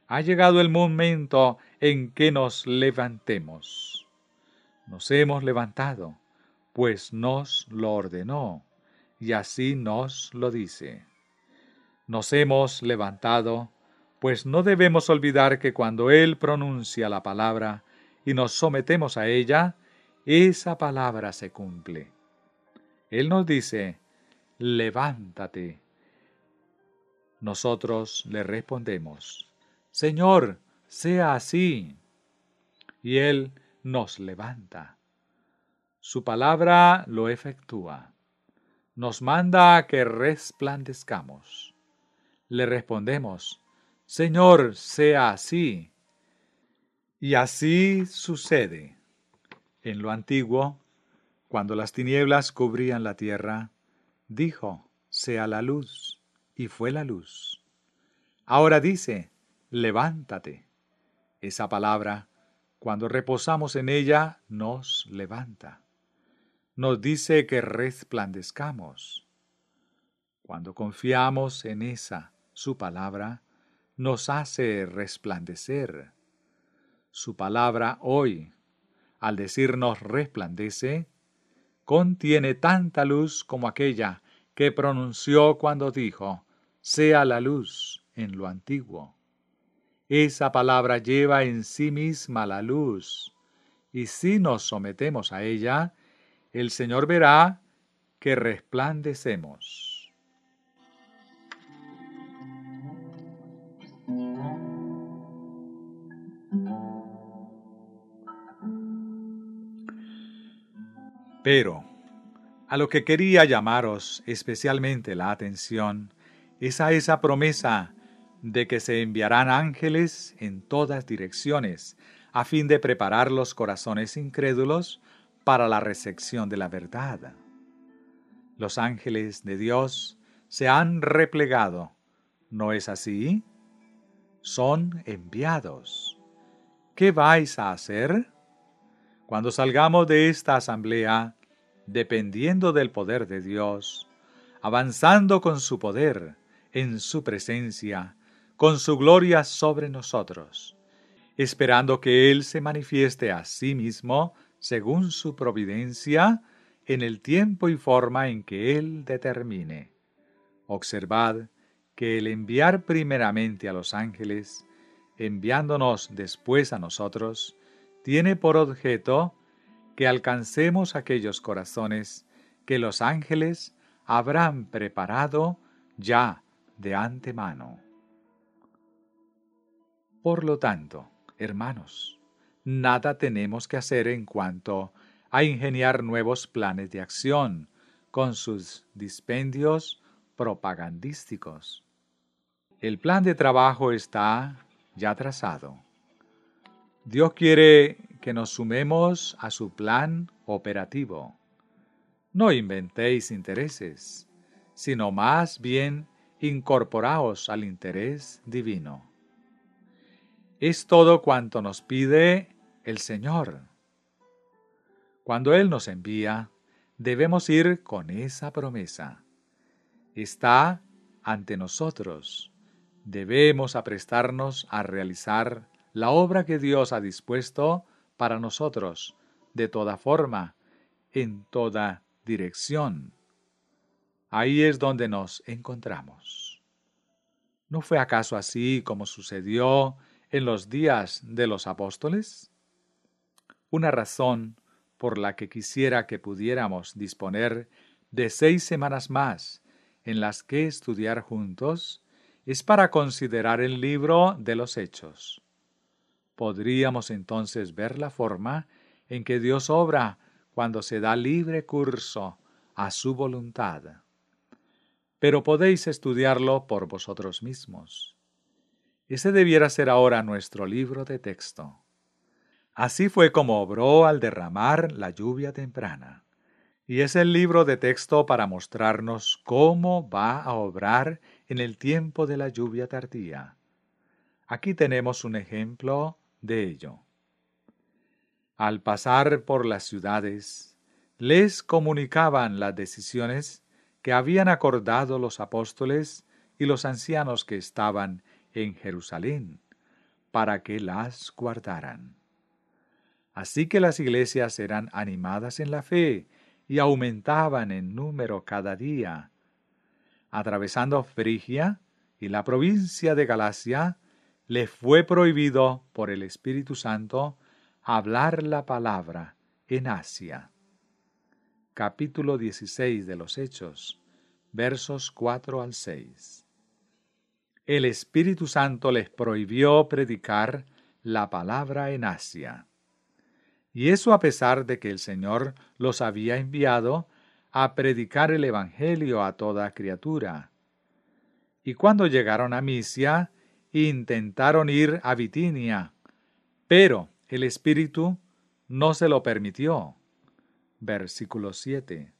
Ha llegado el momento en que nos levantemos. Nos hemos levantado, pues nos lo ordenó, y así nos lo dice. Nos hemos levantado, pues no debemos olvidar que cuando Él pronuncia la palabra y nos sometemos a ella, esa palabra se cumple. Él nos dice, levántate. Nosotros le respondemos, Señor, sea así. Y Él nos levanta. Su palabra lo efectúa. Nos manda a que resplandezcamos. Le respondemos, Señor, sea así. Y así sucede. En lo antiguo, cuando las tinieblas cubrían la tierra, dijo, sea la luz, y fue la luz. Ahora dice, levántate. Esa palabra, cuando reposamos en ella, nos levanta. Nos dice que resplandezcamos. Cuando confiamos en esa, su palabra, nos hace resplandecer. Su palabra hoy, al decirnos resplandece, contiene tanta luz como aquella que pronunció cuando dijo, sea la luz en lo antiguo. Esa palabra lleva en sí misma la luz, y si nos sometemos a ella, el Señor verá que resplandecemos. Pero, a lo que quería llamaros especialmente la atención, es a esa promesa de que se enviarán ángeles en todas direcciones, a fin de preparar los corazones incrédulos para la recepción de la verdad. Los ángeles de Dios se han replegado, ¿no es así? Son enviados. ¿Qué vais a hacer? Cuando salgamos de esta asamblea, dependiendo del poder de Dios, avanzando con su poder, en su presencia, con su gloria sobre nosotros, esperando que Él se manifieste a sí mismo, según su providencia, en el tiempo y forma en que Él determine. Observad que el enviar primeramente a los ángeles, enviándonos después a nosotros, tiene por objeto que alcancemos aquellos corazones que los ángeles habrán preparado ya de antemano. Por lo tanto, hermanos, nada tenemos que hacer en cuanto a ingeniar nuevos planes de acción con sus dispendios propagandísticos. El plan de trabajo está ya trazado. Dios quiere que nos sumemos a su plan operativo. No inventéis intereses, sino más bien incorporaos al interés divino. Es todo cuanto nos pide el Señor. Cuando Él nos envía, debemos ir con esa promesa. Está ante nosotros. Debemos aprestarnos a realizar la obra que Dios ha dispuesto para nosotros, de toda forma, en toda dirección. Ahí es donde nos encontramos. ¿No fue acaso así como sucedió en los días de los apóstoles? Una razón por la que quisiera que pudiéramos disponer de seis semanas más en las que estudiar juntos es para considerar el libro de los Hechos. Podríamos entonces ver la forma en que Dios obra cuando se da libre curso a su voluntad. Pero podéis estudiarlo por vosotros mismos. Ese debiera ser ahora nuestro libro de texto. Así fue como obró al derramar la lluvia temprana. Y es el libro de texto para mostrarnos cómo va a obrar en el tiempo de la lluvia tardía. Aquí tenemos un ejemplo de ello. Al pasar por las ciudades, les comunicaban las decisiones que habían acordado los apóstoles y los ancianos que estaban en Jerusalén, para que las guardaran. Así que las iglesias eran animadas en la fe y aumentaban en número cada día. Atravesando Frigia y la provincia de Galacia, les fue prohibido por el Espíritu Santo hablar la palabra en Asia. Capítulo dieciséis de los Hechos, versos cuatro al seis. El Espíritu Santo les prohibió predicar la palabra en Asia. Y eso a pesar de que el Señor los había enviado a predicar el Evangelio a toda criatura. Y cuando llegaron a Misia, intentaron ir a Bitinia, pero el Espíritu no se lo permitió. Versículo siete.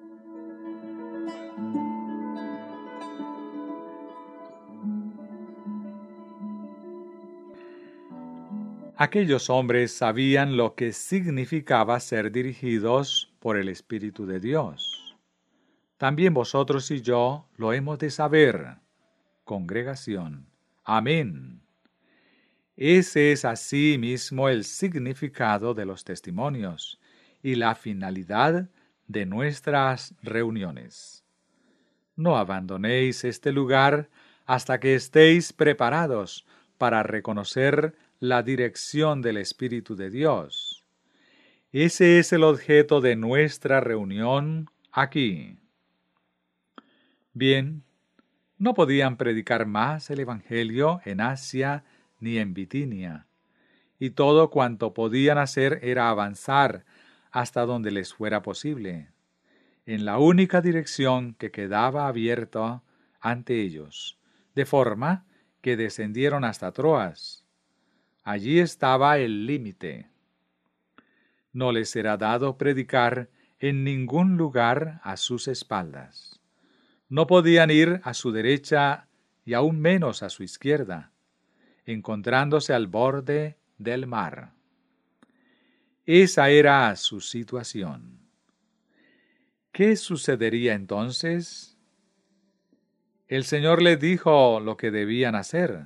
Aquellos hombres sabían lo que significaba ser dirigidos por el Espíritu de Dios. También vosotros y yo lo hemos de saber, congregación. Amén. Ese es así mismo el significado de los testimonios y la finalidad de nuestras reuniones. No abandonéis este lugar hasta que estéis preparados para reconocer la dirección del Espíritu de Dios. Ese es el objeto de nuestra reunión aquí. Bien, no podían predicar más el Evangelio en Asia ni en Bitinia, y todo cuanto podían hacer era avanzar hasta donde les fuera posible, en la única dirección que quedaba abierta ante ellos, de forma que descendieron hasta Troas. Allí estaba el límite. No les será dado predicar en ningún lugar a sus espaldas. No podían ir a su derecha y aún menos a su izquierda, encontrándose al borde del mar. Esa era su situación. ¿Qué sucedería entonces? El Señor les dijo lo que debían hacer.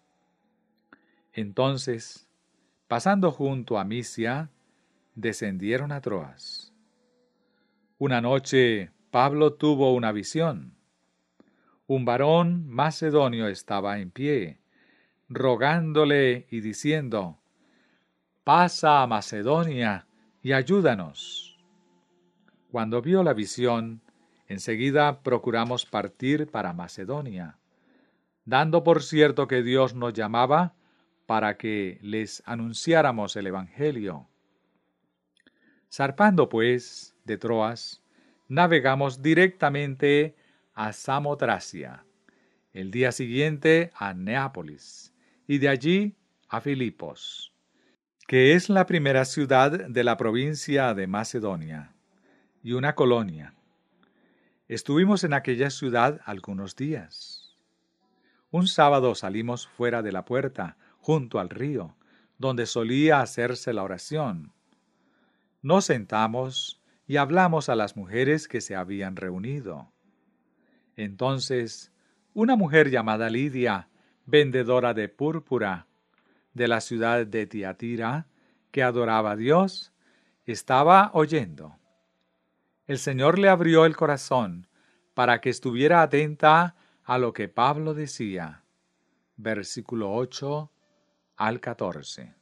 Entonces, pasando junto a Misia, descendieron a Troas. Una noche Pablo tuvo una visión. Un varón macedonio estaba en pie, rogándole y diciendo: «Pasa a Macedonia y ayúdanos». Cuando vio la visión, enseguida procuramos partir para Macedonia, dando por cierto que Dios nos llamaba para que les anunciáramos el Evangelio. Zarpando pues de Troas, navegamos directamente a Samotracia, el día siguiente a Neápolis, y de allí a Filipos, que es la primera ciudad de la provincia de Macedonia, y una colonia. Estuvimos en aquella ciudad algunos días. Un sábado salimos fuera de la puerta, junto al río, donde solía hacerse la oración. Nos sentamos y hablamos a las mujeres que se habían reunido. Entonces, una mujer llamada Lidia, vendedora de púrpura, de la ciudad de Tiatira, que adoraba a Dios, estaba oyendo. El Señor le abrió el corazón para que estuviera atenta a lo que Pablo decía. Versículo ocho al catorce.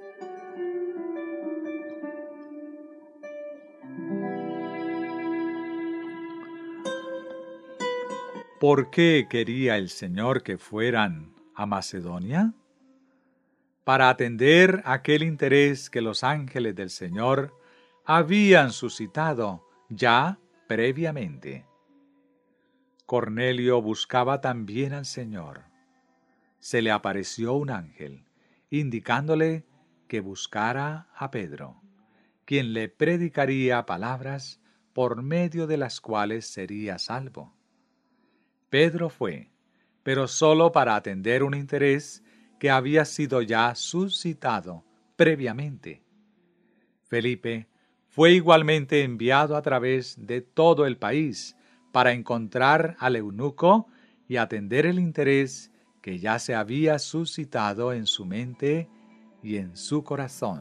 ¿Por qué quería el Señor que fueran a Macedonia? Para atender aquel interés que los ángeles del Señor habían suscitado ya previamente. Cornelio buscaba también al Señor. Se le apareció un ángel, indicándole que buscara a Pedro, quien le predicaría palabras por medio de las cuales sería salvo. Pedro fue, pero solo para atender un interés que había sido ya suscitado previamente. Felipe fue igualmente enviado a través de todo el país para encontrar al eunuco y atender el interés que ya se había suscitado en su mente y en su corazón.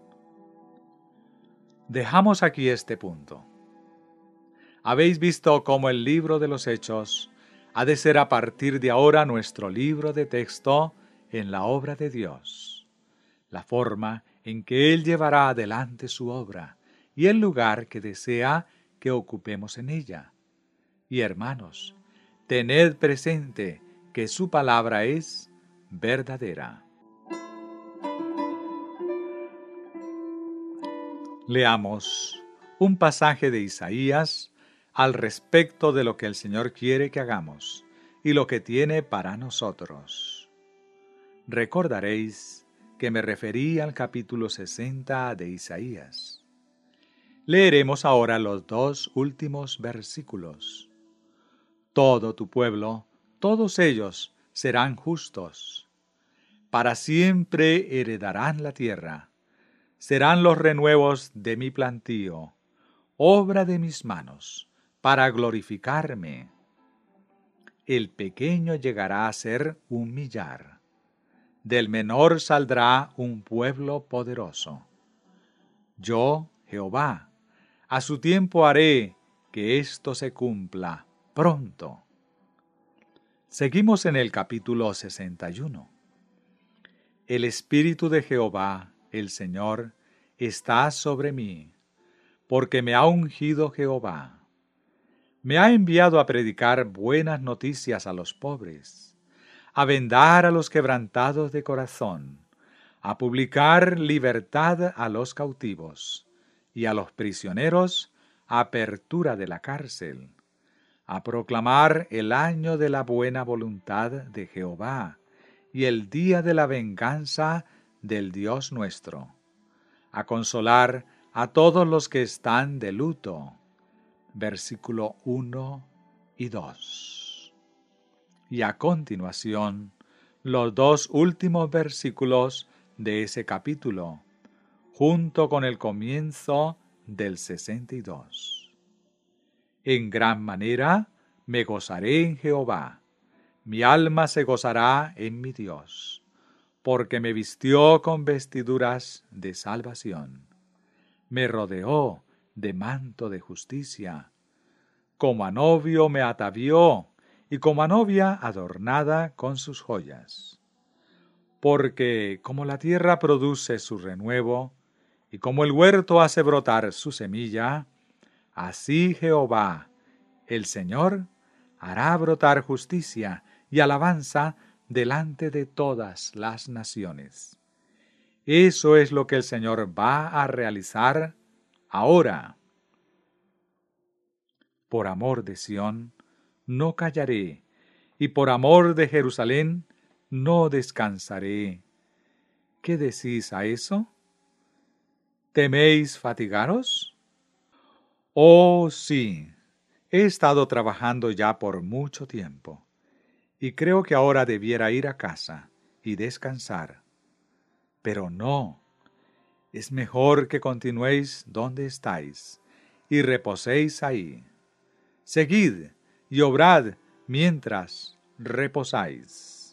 Dejamos aquí este punto. Habéis visto cómo el libro de los Hechos ha de ser a partir de ahora nuestro libro de texto en la obra de Dios, la forma en que Él llevará adelante su obra y el lugar que desea que ocupemos en ella. Y hermanos, tened presente que su palabra es verdadera. Leamos un pasaje de Isaías al respecto de lo que el Señor quiere que hagamos y lo que tiene para nosotros. Recordaréis que me referí al capítulo sesenta de Isaías. Leeremos ahora los dos últimos versículos. Todo tu pueblo, todos ellos serán justos. Para siempre heredarán la tierra. Serán los renuevos de mi plantío, obra de mis manos, para glorificarme. El pequeño llegará a ser un millar. Del menor saldrá un pueblo poderoso. Yo, Jehová, a su tiempo haré que esto se cumpla pronto. Seguimos en el capítulo sesenta y uno. El Espíritu de Jehová, el Señor, está sobre mí, porque me ha ungido Jehová. Me ha enviado a predicar buenas noticias a los pobres, a vendar a los quebrantados de corazón, a publicar libertad a los cautivos, y a los prisioneros apertura de la cárcel, a proclamar el año de la buena voluntad de Jehová, y el día de la venganza del Dios nuestro, a consolar a todos los que están de luto. Versículo uno y dos. Y a continuación, los dos últimos versículos de ese capítulo, junto con el comienzo del sesenta y dos. En gran manera me gozaré en Jehová, mi alma se gozará en mi Dios, porque me vistió con vestiduras de salvación, me rodeó de manto de justicia, como a novio me atavió, y como a novia adornada con sus joyas. Porque como la tierra produce su renuevo, y como el huerto hace brotar su semilla, así Jehová, el Señor, hará brotar justicia y alabanza delante de todas las naciones. Eso es lo que el Señor va a realizar ahora. Por amor de Sión, no callaré, y por amor de Jerusalén, no descansaré. ¿Qué decís a eso? ¿Teméis fatigaros? Oh, sí, he estado trabajando ya por mucho tiempo, y creo que ahora debiera ir a casa y descansar. Pero no, es mejor que continuéis donde estáis, y reposéis ahí. Seguid y obrad mientras reposáis.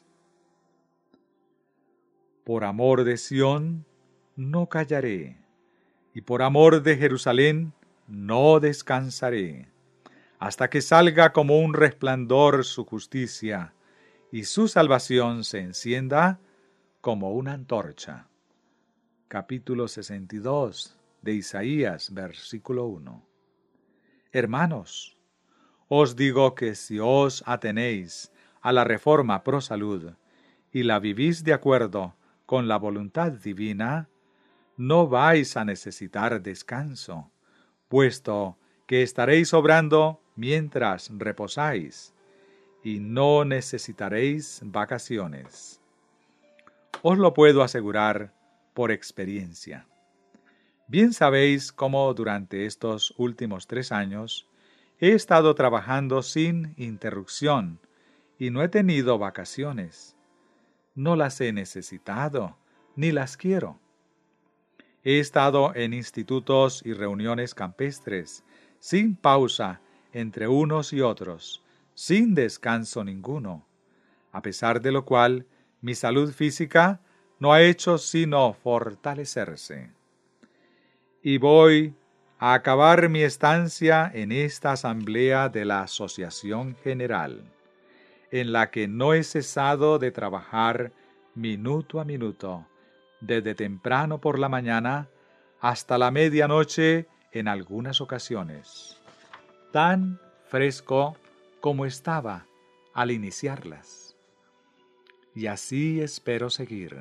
Por amor de Sión no callaré, y por amor de Jerusalén no descansaré, hasta que salga como un resplandor su justicia, y su salvación se encienda como una antorcha. Capítulo sesenta y dos de Isaías, versículo uno. Hermanos, os digo que si os atenéis a la reforma pro salud y la vivís de acuerdo con la voluntad divina, no vais a necesitar descanso, puesto que estaréis obrando mientras reposáis, y no necesitaréis vacaciones. Os lo puedo asegurar por experiencia. Bien sabéis cómo durante estos últimos tres años he estado trabajando sin interrupción y no he tenido vacaciones. No las he necesitado, ni las quiero. He estado en institutos y reuniones campestres, sin pausa entre unos y otros, sin descanso ninguno, a pesar de lo cual mi salud física no ha hecho sino fortalecerse. Y voy a acabar mi estancia en esta asamblea de la Asociación General, en la que no he cesado de trabajar minuto a minuto, desde temprano por la mañana hasta la medianoche en algunas ocasiones, tan fresco como estaba al iniciarlas. Y así espero seguir.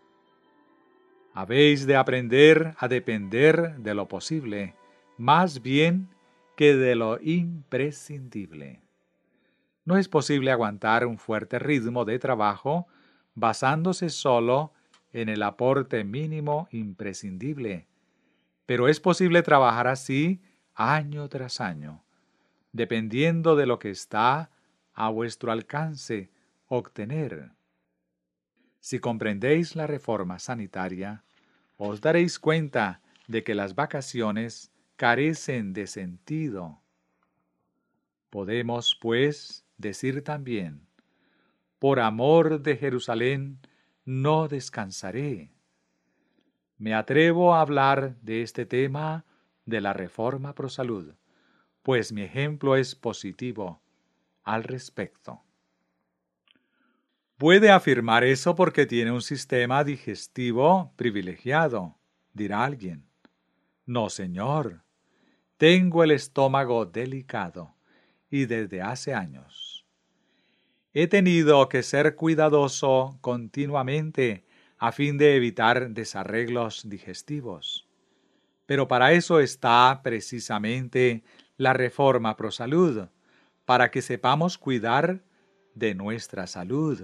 Habéis de aprender a depender de lo posible, más bien que de lo imprescindible. No es posible aguantar un fuerte ritmo de trabajo basándose solo en el aporte mínimo imprescindible, pero es posible trabajar así año tras año, dependiendo de lo que está a vuestro alcance obtener. Si comprendéis la reforma sanitaria, os daréis cuenta de que las vacaciones carecen de sentido. Podemos, pues, decir también, por amor de Jerusalén no descansaré. Me atrevo a hablar de este tema de la reforma pro salud, pues mi ejemplo es positivo al respecto. Puede afirmar eso porque tiene un sistema digestivo privilegiado, dirá alguien. No, señor. Tengo el estómago delicado y desde hace años. He tenido que ser cuidadoso continuamente a fin de evitar desarreglos digestivos. Pero para eso está precisamente la reforma pro salud, para que sepamos cuidar de nuestra salud.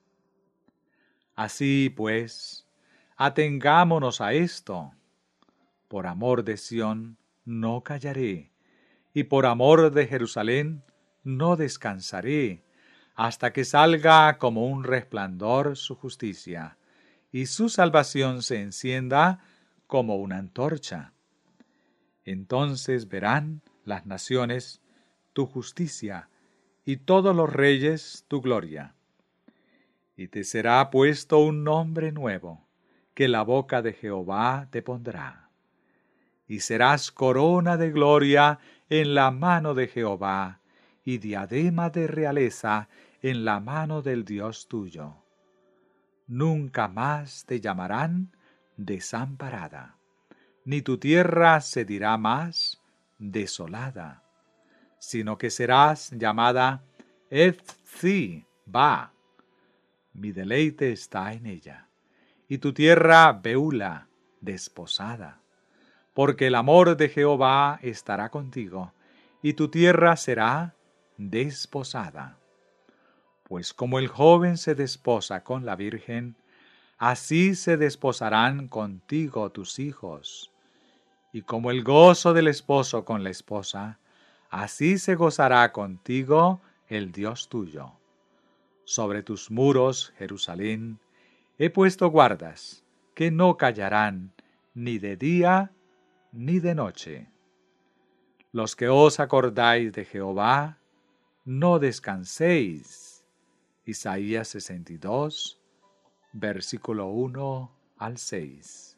Así pues, atengámonos a esto. Por amor de Sión no callaré, y por amor de Jerusalén no descansaré, hasta que salga como un resplandor su justicia, y su salvación se encienda como una antorcha. Entonces verán las naciones tu justicia, y todos los reyes tu gloria. Y te será puesto un nombre nuevo, que la boca de Jehová te pondrá. Y serás corona de gloria en la mano de Jehová, y diadema de realeza en la mano del Dios tuyo. Nunca más te llamarán desamparada, ni tu tierra se dirá más desolada, sino que serás llamada Eth-zi-ba. Mi deleite está en ella, y tu tierra Beula, desposada. Porque el amor de Jehová estará contigo, y tu tierra será desposada. Pues como el joven se desposa con la virgen, así se desposarán contigo tus hijos. Y como el gozo del esposo con la esposa, así se gozará contigo el Dios tuyo. Sobre tus muros, Jerusalén, he puesto guardas, que no callarán ni de día ni de noche. Los que os acordáis de Jehová, no descanséis. Isaías sesenta y dos, versículo uno al seis.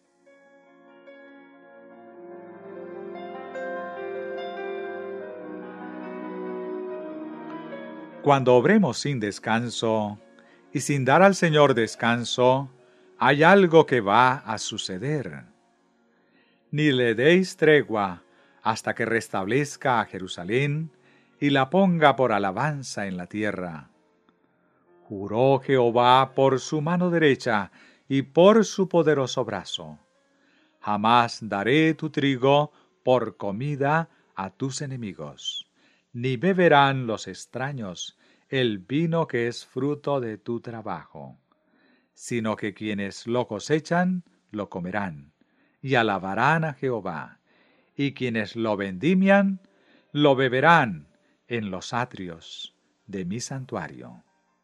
Cuando obremos sin descanso y sin dar al Señor descanso, hay algo que va a suceder. Ni le deis tregua hasta que restablezca a Jerusalén y la ponga por alabanza en la tierra. Juró Jehová por su mano derecha y por su poderoso brazo. Jamás daré tu trigo por comida a tus enemigos, ni beberán los extraños el vino que es fruto de tu trabajo, sino que quienes lo cosechan lo comerán, y alabarán a Jehová, y quienes lo vendimian lo beberán en los atrios de mi santuario.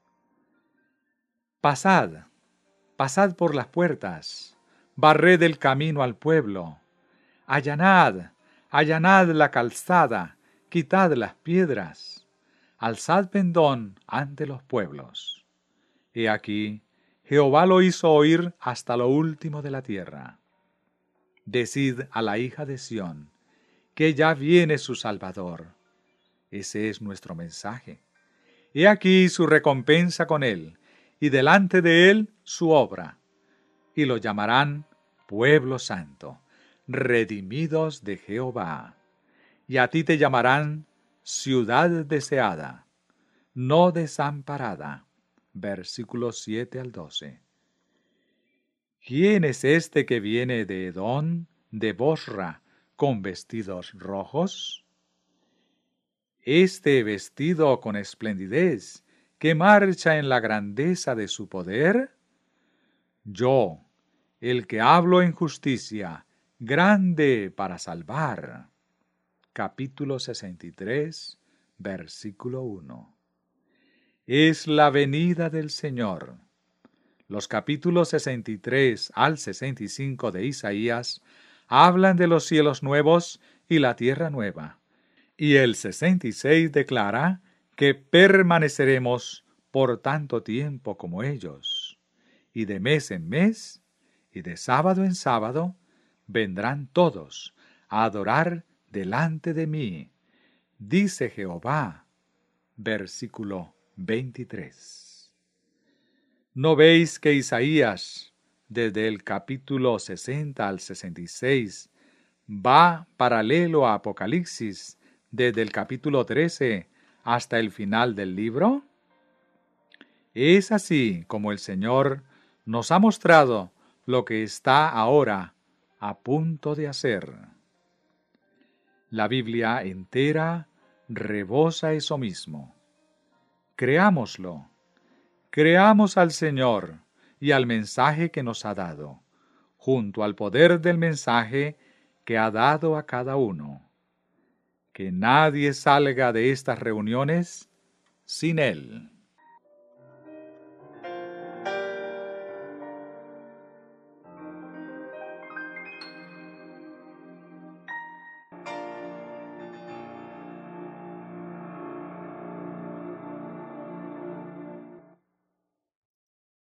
Pasad, pasad por las puertas, barred el camino al pueblo, allanad, allanad la calzada, quitad las piedras, alzad pendón ante los pueblos. He aquí, Jehová lo hizo oír hasta lo último de la tierra. Decid a la hija de Sión, que ya viene su Salvador. Ese es nuestro mensaje. He aquí su recompensa con él, y delante de él su obra. Y lo llamarán Pueblo Santo, redimidos de Jehová. Y a ti te llamarán Ciudad deseada, no desamparada. Versículos siete al doce. ¿Quién es este que viene de Edom, de Bosra, con vestidos rojos? Este vestido con esplendidez, que marcha en la grandeza de su poder. Yo, el que hablo en justicia, grande para salvar. Capítulo sesenta y tres, versículo uno. Es la venida del Señor. Los capítulos sesenta y tres al sesenta y cinco de Isaías hablan de los cielos nuevos y la tierra nueva. Y el sesenta y seis declara que permaneceremos por tanto tiempo como ellos. Y de mes en mes, y de sábado en sábado, vendrán todos a adorar delante de mí, dice Jehová. Versículo veintitrés. ¿No veis que Isaías, desde el capítulo sesenta al sesenta y seis, va paralelo a Apocalipsis, desde el capítulo trece hasta el final del libro? Es así como el Señor nos ha mostrado lo que está ahora a punto de hacer. La Biblia entera rebosa eso mismo. Creámoslo. Creamos al Señor y al mensaje que nos ha dado, junto al poder del mensaje que ha dado a cada uno. Que nadie salga de estas reuniones sin Él.